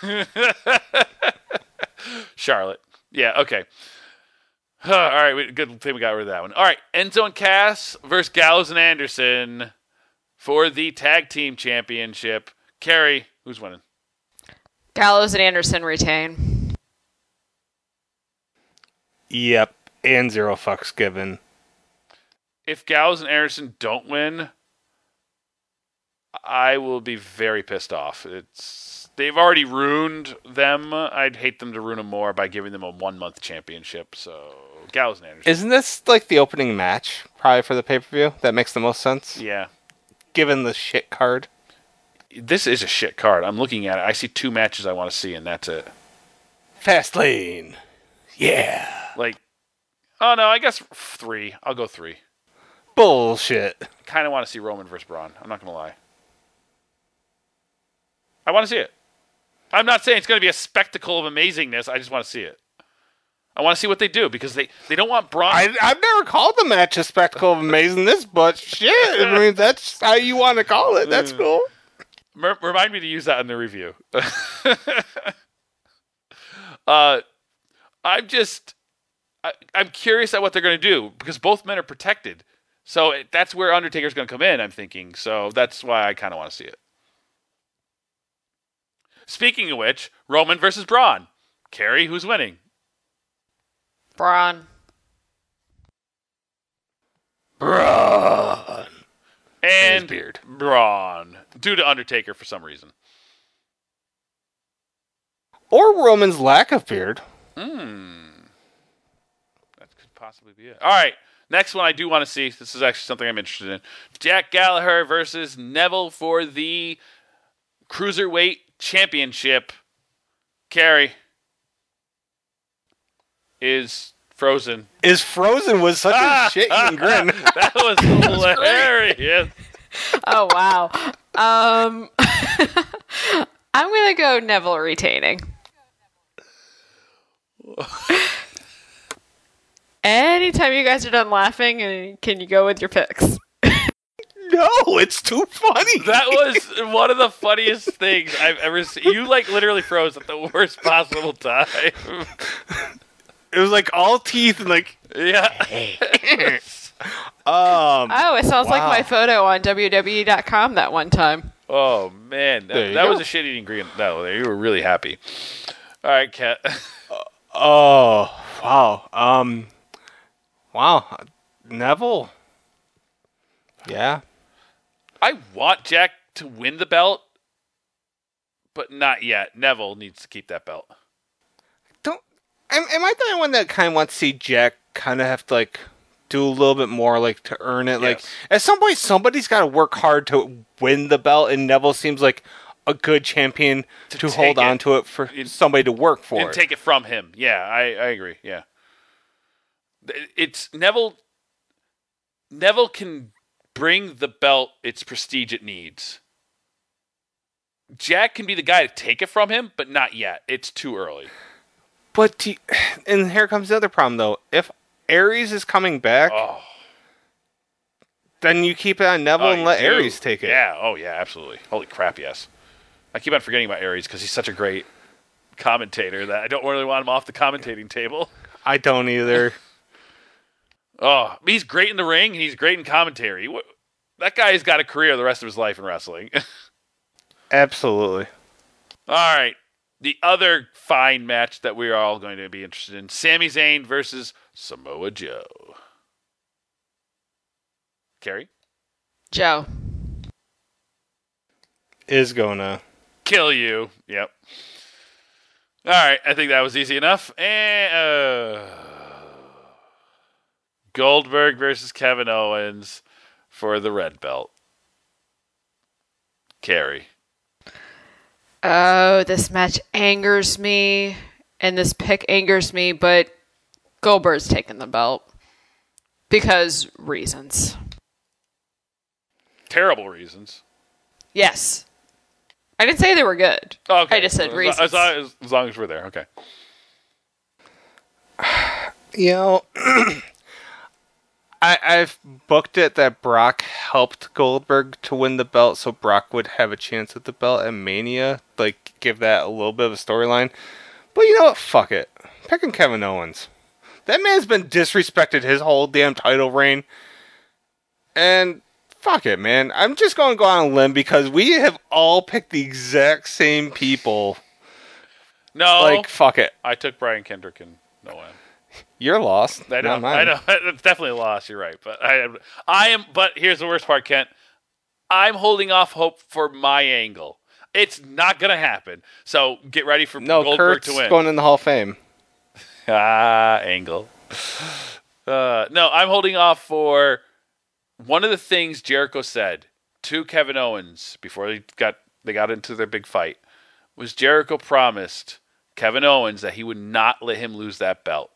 Charlotte. Yeah, okay. All right, good thing we got rid of that one. All right, Enzo and Cass versus Gallows and Anderson for the Tag Team Championship. Carrie, who's winning? Gallows and Anderson retain. Yep, and 0 fucks given. If Gallows and Anderson don't win, I will be very pissed off. It's they've already ruined them. I'd hate them to ruin them more by giving them a 1-month championship. So Gallows and Anderson. Isn't this like the opening match probably for the pay-per-view? That makes the most sense. Yeah. Given the shit card. This is a shit card. I'm looking at it. I see 2 matches I want to see, and that's it. Fastlane. Yeah. Like, oh no, I guess 3. I'll go 3. Bullshit. Kind of want to see Roman versus Braun. I'm not going to lie. I want to see it. I'm not saying it's going to be a spectacle of amazingness. I just want to see it. I want to see what they do because they don't want Braun. I've never called the match a spectacle of amazingness, but shit. I mean, that's how you want to call it. That's cool. Remind me to use that in the review. I'm curious at what they're going to do because both men are protected. So that's where Undertaker's going to come in, I'm thinking. So that's why I kind of want to see it. Speaking of which, Roman versus Braun. Carrie, who's winning? Braun. Braun. And his beard. Braun. Due to Undertaker for some reason. Or Roman's lack of beard. That could possibly be it. All right. Next one I do want to see. This is actually something I'm interested in. Jack Gallagher versus Neville for the Cruiserweight Championship. Carrie is Frozen. Is Frozen was such a shit-eating grin. That was hilarious. Oh, wow. I'm going to go Neville retaining. Anytime you guys are done laughing, can you go with your picks? No, it's too funny. That was one of the funniest things I've ever seen. You literally froze at the worst possible time. It was like all teeth and like Yeah. Oh, it sounds like my photo on WWE.com that one time. Oh man, that was a shit eating green. No, you were really happy. All right, Kat. oh wow. Wow. Neville. Yeah. I want Jack to win the belt, but not yet. Neville needs to keep that belt. Am I the only one that kind of wants to see Jack kind of have to like do a little bit more like to earn it? Yes. Like at some point somebody's got to work hard to win the belt, and Neville seems like a good champion to hold on to it for somebody to work for. And take it from him. Yeah, I agree. Yeah. It's Neville. Neville can bring the belt its prestige it needs. Jack can be the guy to take it from him, but not yet. It's too early. But and here comes the other problem though. If Aries is coming back, then you keep it on Neville and let Aries take it. Yeah. Oh yeah. Absolutely. Holy crap. Yes. I keep on forgetting about Aries because he's such a great commentator that I don't really want him off the commentating table. I don't either. Oh, he's great in the ring and he's great in commentary. That guy's got a career the rest of his life in wrestling. Absolutely. All right. The other fine match that we're all going to be interested in. Sami Zayn versus Samoa Joe. Carrie? Joe. Is gonna Kill you. Yep. All right. I think that was easy enough. And Goldberg versus Kevin Owens for the red belt. Carrie. Oh, this match angers me, and this pick angers me, but Goldberg's taking the belt. Because reasons. Terrible reasons. Yes. I didn't say they were good. Okay. I just said reasons. As long as we're there. Okay. You know, I've booked it that Brock helped Goldberg to win the belt, so Brock would have a chance at the belt at Mania. Like, give that a little bit of a storyline. But you know what? Fuck it. Picking Kevin Owens. That man's been disrespected his whole damn title reign. And fuck it, man. I'm just going to go on a limb because we have all picked the exact same people. No. Like, fuck it. I took Brian Kendrick and no one. You're lost. I know. Not mine. I know. It's definitely a loss. You're right. But I am. But here's the worst part, Kent. I'm holding off hope for my angle. It's not going to happen. So get ready for No, Goldberg Kurt's to win. going in the Hall of Fame. Angle. No, I'm holding off for one of the things Jericho said to Kevin Owens before they got into their big fight was Jericho promised Kevin Owens that he would not let him lose that belt.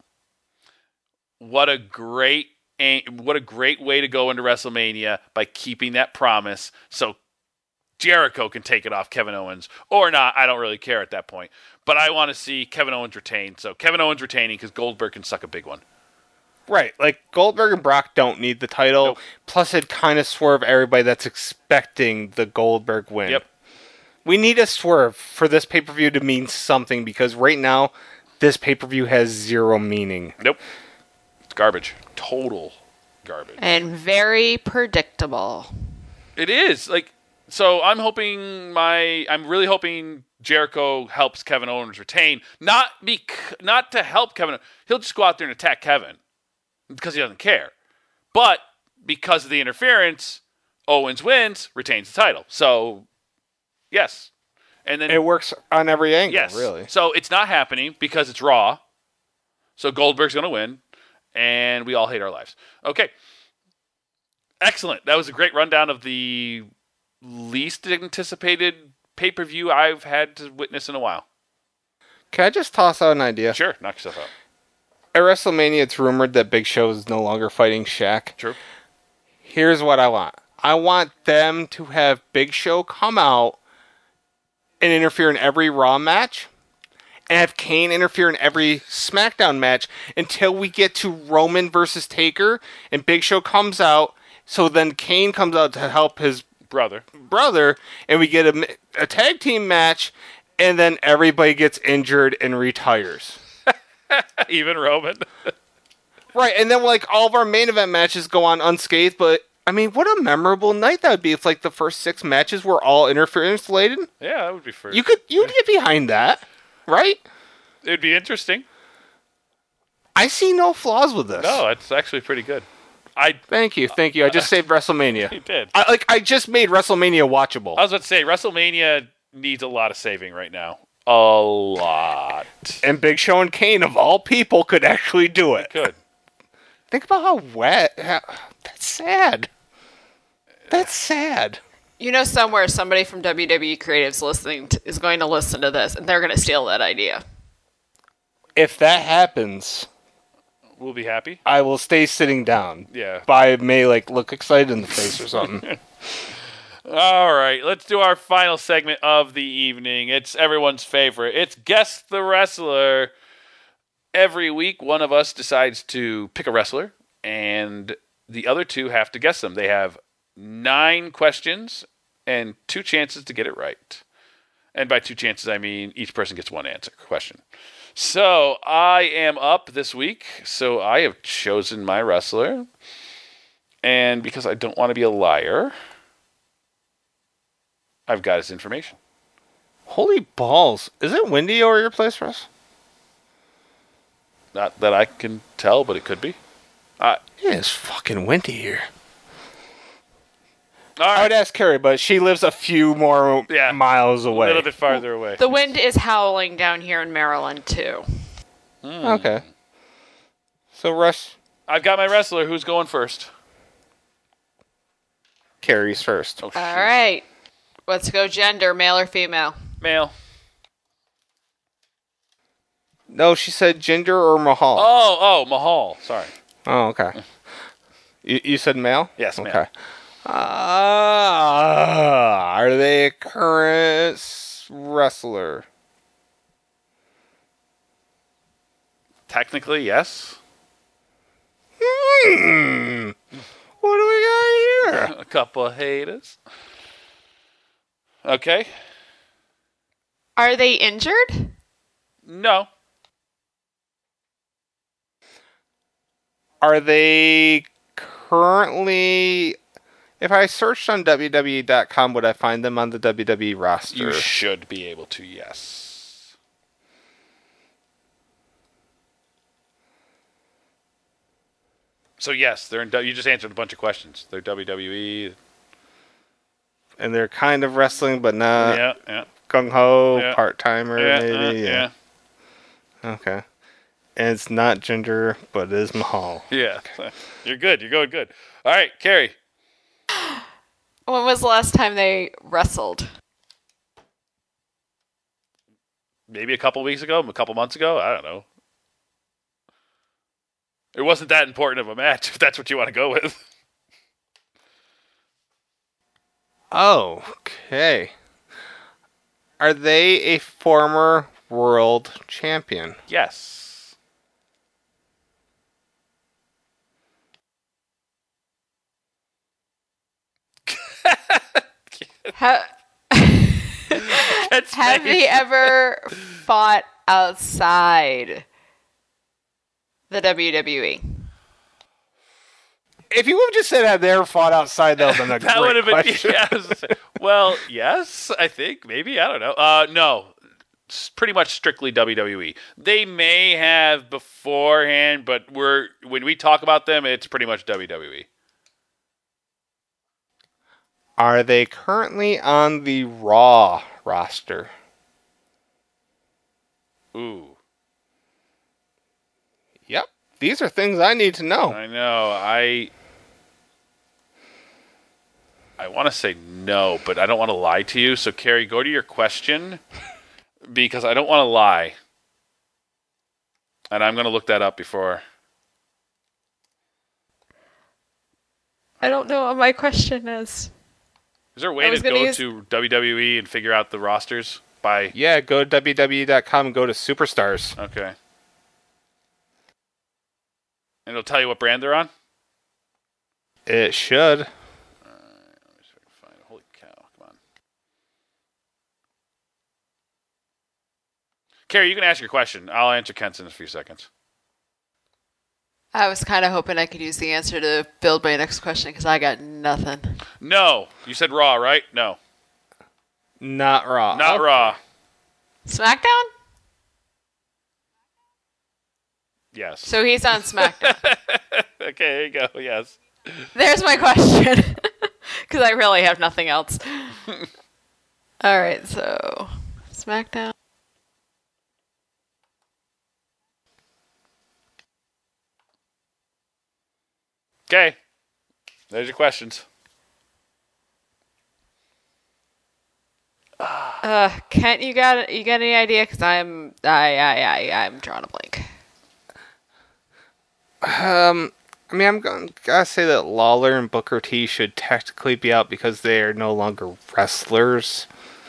What a great way to go into WrestleMania by keeping that promise so Jericho can take it off Kevin Owens or not. I don't really care at that point. But I want to see Kevin Owens retain. So Kevin Owens retaining because Goldberg can suck a big one. Right, like Goldberg and Brock don't need the title. Nope. Plus, it kind of swerve everybody that's expecting the Goldberg win. Yep. We need a swerve for this pay-per-view to mean something because right now, this pay-per-view has zero meaning. Nope. It's garbage. Total garbage. And very predictable. It is. So I'm really hoping Jericho helps Kevin Owens retain. Not to help Kevin. He'll just go out there and attack Kevin because he doesn't care. But because of the interference, Owens wins, retains the title. So, yes. And then It works on every angle, yes. really. So it's not happening because it's Raw. So Goldberg's going to win, and we all hate our lives. Okay. Excellent. That was a great rundown of the least anticipated pay-per-view I've had to witness in a while. Can I just toss out an idea? Sure, knock yourself out. At WrestleMania, it's rumored that Big Show is no longer fighting Shaq. True. Here's what I want. I want them to have Big Show come out and interfere in every Raw match, and have Kane interfere in every SmackDown match until we get to Roman versus Taker, and Big Show comes out, so then Kane comes out to help his brother, and we get a tag team match, and then everybody gets injured and retires. Even Roman. Right, and then like all of our main event matches go on unscathed, but I mean, what a memorable night that would be if like the first 6 matches were all interference related. Yeah, that would be fair. You'd get behind that, right? It'd be interesting. I see no flaws with this. No, it's actually pretty good. Thank you. I just saved WrestleMania. You did. I just made WrestleMania watchable. I was about to say, WrestleMania needs a lot of saving right now. A lot. And Big Show and Kane, of all people, could actually do it. Good. Think about how wet. That's sad. That's sad. You know, somewhere somebody from WWE Creatives is going to listen to this, and they're going to steal that idea. If that happens, We'll be happy. I will stay sitting down. Yeah. But I may look excited in the face or something. All right, let's do our final segment of the evening. It's everyone's favorite. It's Guess the Wrestler. Every week, one of us decides to pick a wrestler, and the other two have to guess them. They have 9 questions and 2 chances to get it right. And by 2 chances, I mean each person gets 1 question. So I am up this week, so I have chosen my wrestler. And because I don't want to be a liar, I've got his information. Holy balls. Is it windy over your place, Russ? Not that I can tell, but it could be. It is fucking windy here. All I would right. ask Carrie, but she lives a few more miles A away. little bit farther away. The wind is howling down here in Maryland, too. Okay. So, Russ, I've got my wrestler. Who's going first? Carrie's first. Oh, All right. Let's go gender, male or female. Male. No, she said Jinder or Mahal. Oh, Mahal. Sorry. Oh, okay. You said male? Yes, male. Okay. Are they a current wrestler? Technically, yes. What do we got here? A couple of haters. Okay. Are they injured? No. Are they currently... If I searched on WWE.com, would I find them on the WWE roster? You should be able to, yes. So yes, they're in. You just answered a bunch of questions. They're WWE. And they're kind of wrestling, but not Yeah. gung ho, Yeah. part timer, maybe. Yeah. Okay. And it's not Ginger, but it is Mahal. Yeah. You're good. You're going good. All right, Carrie. When was the last time they wrestled? Maybe a couple weeks ago, a couple months ago. I don't know. It wasn't that important of a match, if that's what you want to go with. Oh, okay. Are they a former world champion? Yes. Ha- That's have they ever fought outside the WWE? If you would have just said have they ever fought outside, that would have been a that would great have been. question. Yeah, I was gonna say, well, yes, I think maybe I don't know. No, it's pretty much strictly WWE. They may have beforehand, but when we talk about them, it's pretty much WWE. Are they currently on the Raw roster? Ooh, Yep. These are things I need to know. I know. I want to say no, but I don't want to lie to you. So, Carrie, go to your question because I don't want to lie, and I'm going to look that up before. I don't know what my question is. Is there a way I was to gonna go use- to WWE and figure out the rosters by? Yeah, go to WWE.com and go to Superstars. Okay. And it'll tell you what brand they're on? It should. Let me see if I can find it. Holy cow, come on. Carrie, you can ask your question. I'll answer Kent's in a few seconds. I was kind of hoping I could use the answer to build my next question because I got nothing. No. You said Raw, right? No. Not Raw. Not Okay. Raw. SmackDown? Yes. So he's on SmackDown. Okay, there you go. Yes. There's my question. Because I really have nothing else. All right, so SmackDown. Okay. There's your questions. Kent, you got any idea? Because I'm drawing a blank. I mean, gotta say that Lawler and Booker T should technically be out because they are no longer wrestlers.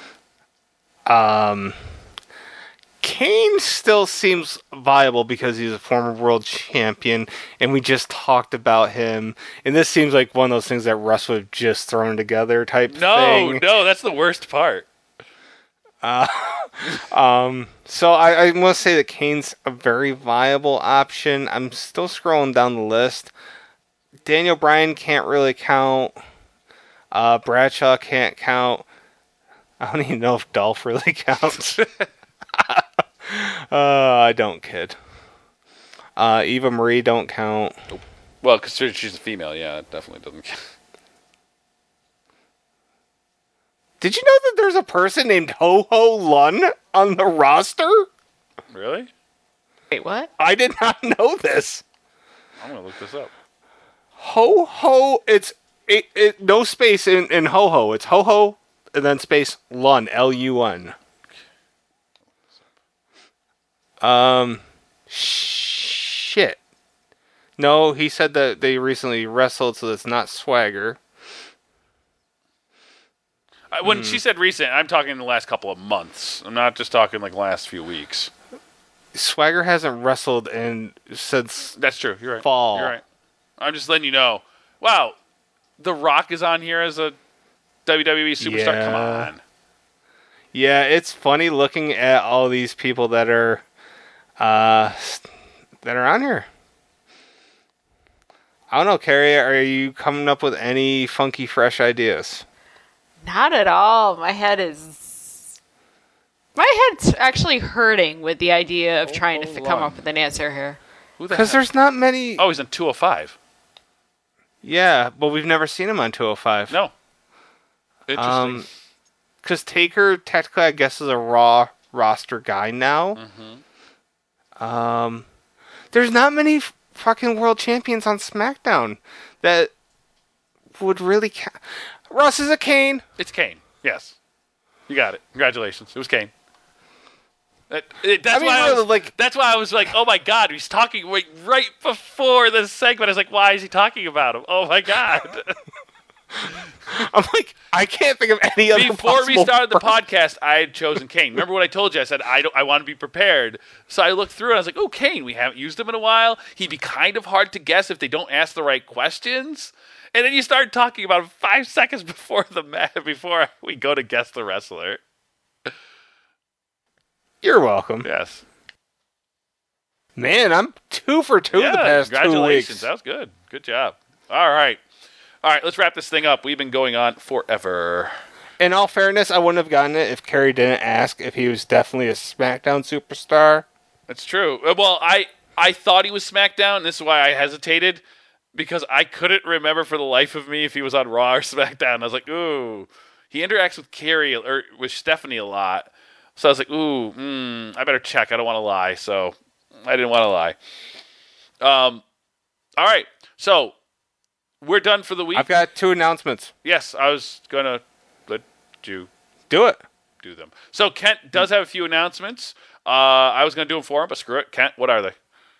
Kane still seems viable because he's a former world champion, and we just talked about him. And this seems like one of those things that Russ would have just thrown together type thing. No, that's the worst part. So I must say that Kane's a very viable option. I'm still scrolling down the list. Daniel Bryan can't really count. Bradshaw can't count. I don't even know if Dolph really counts. I don't kid. Eva Marie don't count. Well, considering she's a female, yeah, it definitely doesn't count. Did you know that there's a person named Ho Ho Lun on the roster? Really? Wait, what? I did not know this. I'm going to look this up. Ho Ho, it's no space in Ho Ho. It's Ho Ho and then space Lun, Lun. Shit. No, he said that they recently wrestled, so that's not Swagger. When she said recent, I'm talking in the last couple of months. I'm not just talking like last few weeks. Swagger hasn't wrestled since That's true. You're right. fall. You're right. I'm just letting you know. Wow, The Rock is on here as a WWE superstar. Yeah. Come on. Yeah, it's funny looking at all these people that are on here. I don't know, Carrie, are you coming up with any funky, fresh ideas? Not at all. My head's actually hurting with the idea of trying to come up with an answer here. Who the Because heck? there's not many. Oh, he's on 205. Yeah, but we've never seen him on 205. No. Interesting. Because Taker, technically, I guess, is a Raw roster guy now. There's not many fucking world champions on SmackDown that would really count. Russ, is it Kane? It's Kane. Yes. You got it. Congratulations. It was Kane. That's why I was like, oh my god, he's talking right before this segment. I was like, why is he talking about him? Oh my god. I'm like, I can't think of any other. Before we started the podcast, I had chosen Kane. Remember what I told you? I said I want to be prepared. So I looked through and I was like, oh, Kane. We haven't used him in a while. He'd be kind of hard to guess if they don't ask the right questions. And then you start talking about him 5 seconds before before we go to guess the wrestler. You're welcome. Yes. Man, I'm 2 for 2 the past 2 congratulations. weeks. That was good. Good job. All right, let's wrap this thing up. We've been going on forever. In all fairness, I wouldn't have gotten it if Kerry didn't ask if he was definitely a SmackDown superstar. That's true. Well, I thought he was SmackDown, and this is why I hesitated, because I couldn't remember for the life of me if he was on Raw or SmackDown. I was like, ooh. He interacts with Kerry or with Stephanie a lot. So I was like, ooh, I better check. I don't want to lie. So I didn't want to lie. All right. So we're done for the week. I've got 2 announcements. Yes, I was going to let you Do it. do them. So Kent does have a few announcements. I was going to do them for him, but screw it. Kent, what are they?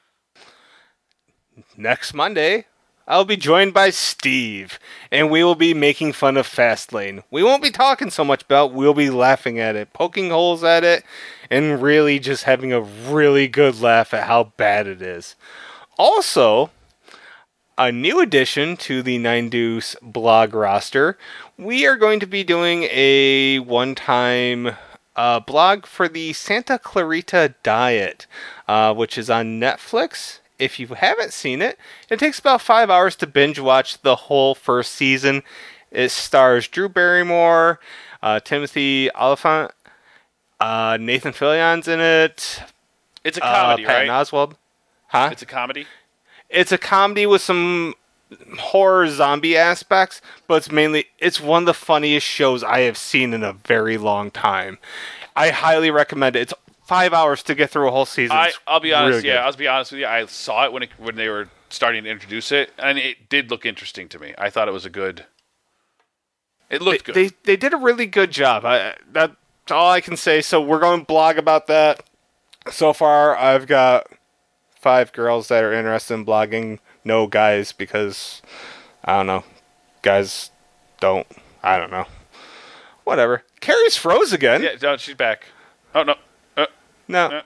Next Monday, I'll be joined by Steve, and we will be making fun of Fastlane. We won't be talking so much about, we'll be laughing at it, poking holes at it, and really just having a really good laugh at how bad it is. Also, a new addition to the Nine Deuce blog roster, we are going to be doing a one-time blog for the Santa Clarita Diet, which is on Netflix. If you haven't seen it, it takes about 5 hours to binge watch the whole first season. It stars Drew Barrymore, Timothy Oliphant, Nathan Fillion's in it. It's a comedy, Patton right? Oswalt. Huh? It's a comedy? It's a comedy with some horror zombie aspects, but it's one of the funniest shows I have seen in a very long time. I highly recommend it. It's 5 hours to get through a whole season. I'll be honest. Really I'll be honest with you. I saw it when they were starting to introduce it, and it did look interesting to me. I thought it was It looked good. They did a really good job. That's all I can say. So we're going to blog about that. So far, I've got 5 girls that are interested in blogging. No guys, because I don't know. Guys don't. I don't know. Whatever. Carrie's froze again. Yeah, no, she's back. Oh no. No.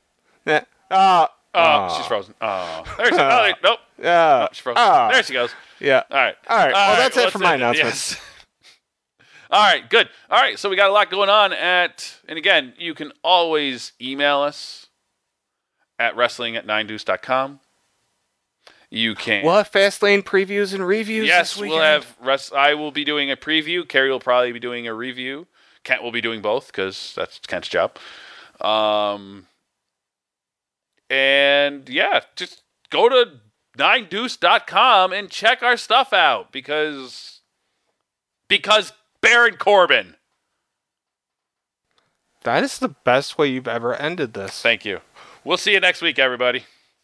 She's frozen. Oh, there's nope. Yeah. She's frozen. There she goes. Yeah. All right. Well, that's it for my announcements. Yes. All right. Good. All right. So we got a lot going on and again, you can always email us at wrestling@9deuce.com. You can. We'll have Fastlane previews and reviews. Yes, this we'll weekend. have. I will be doing a preview. Kerry will probably be doing a review. Kent will be doing both because that's Kent's job. And yeah, just go to 9deuce.com and check our stuff out because Baron Corbin. That is the best way you've ever ended this. Thank you. We'll see you next week, everybody.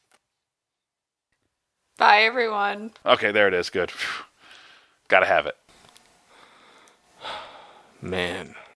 Bye, everyone. Okay, there it is. Good. Gotta have it. Man.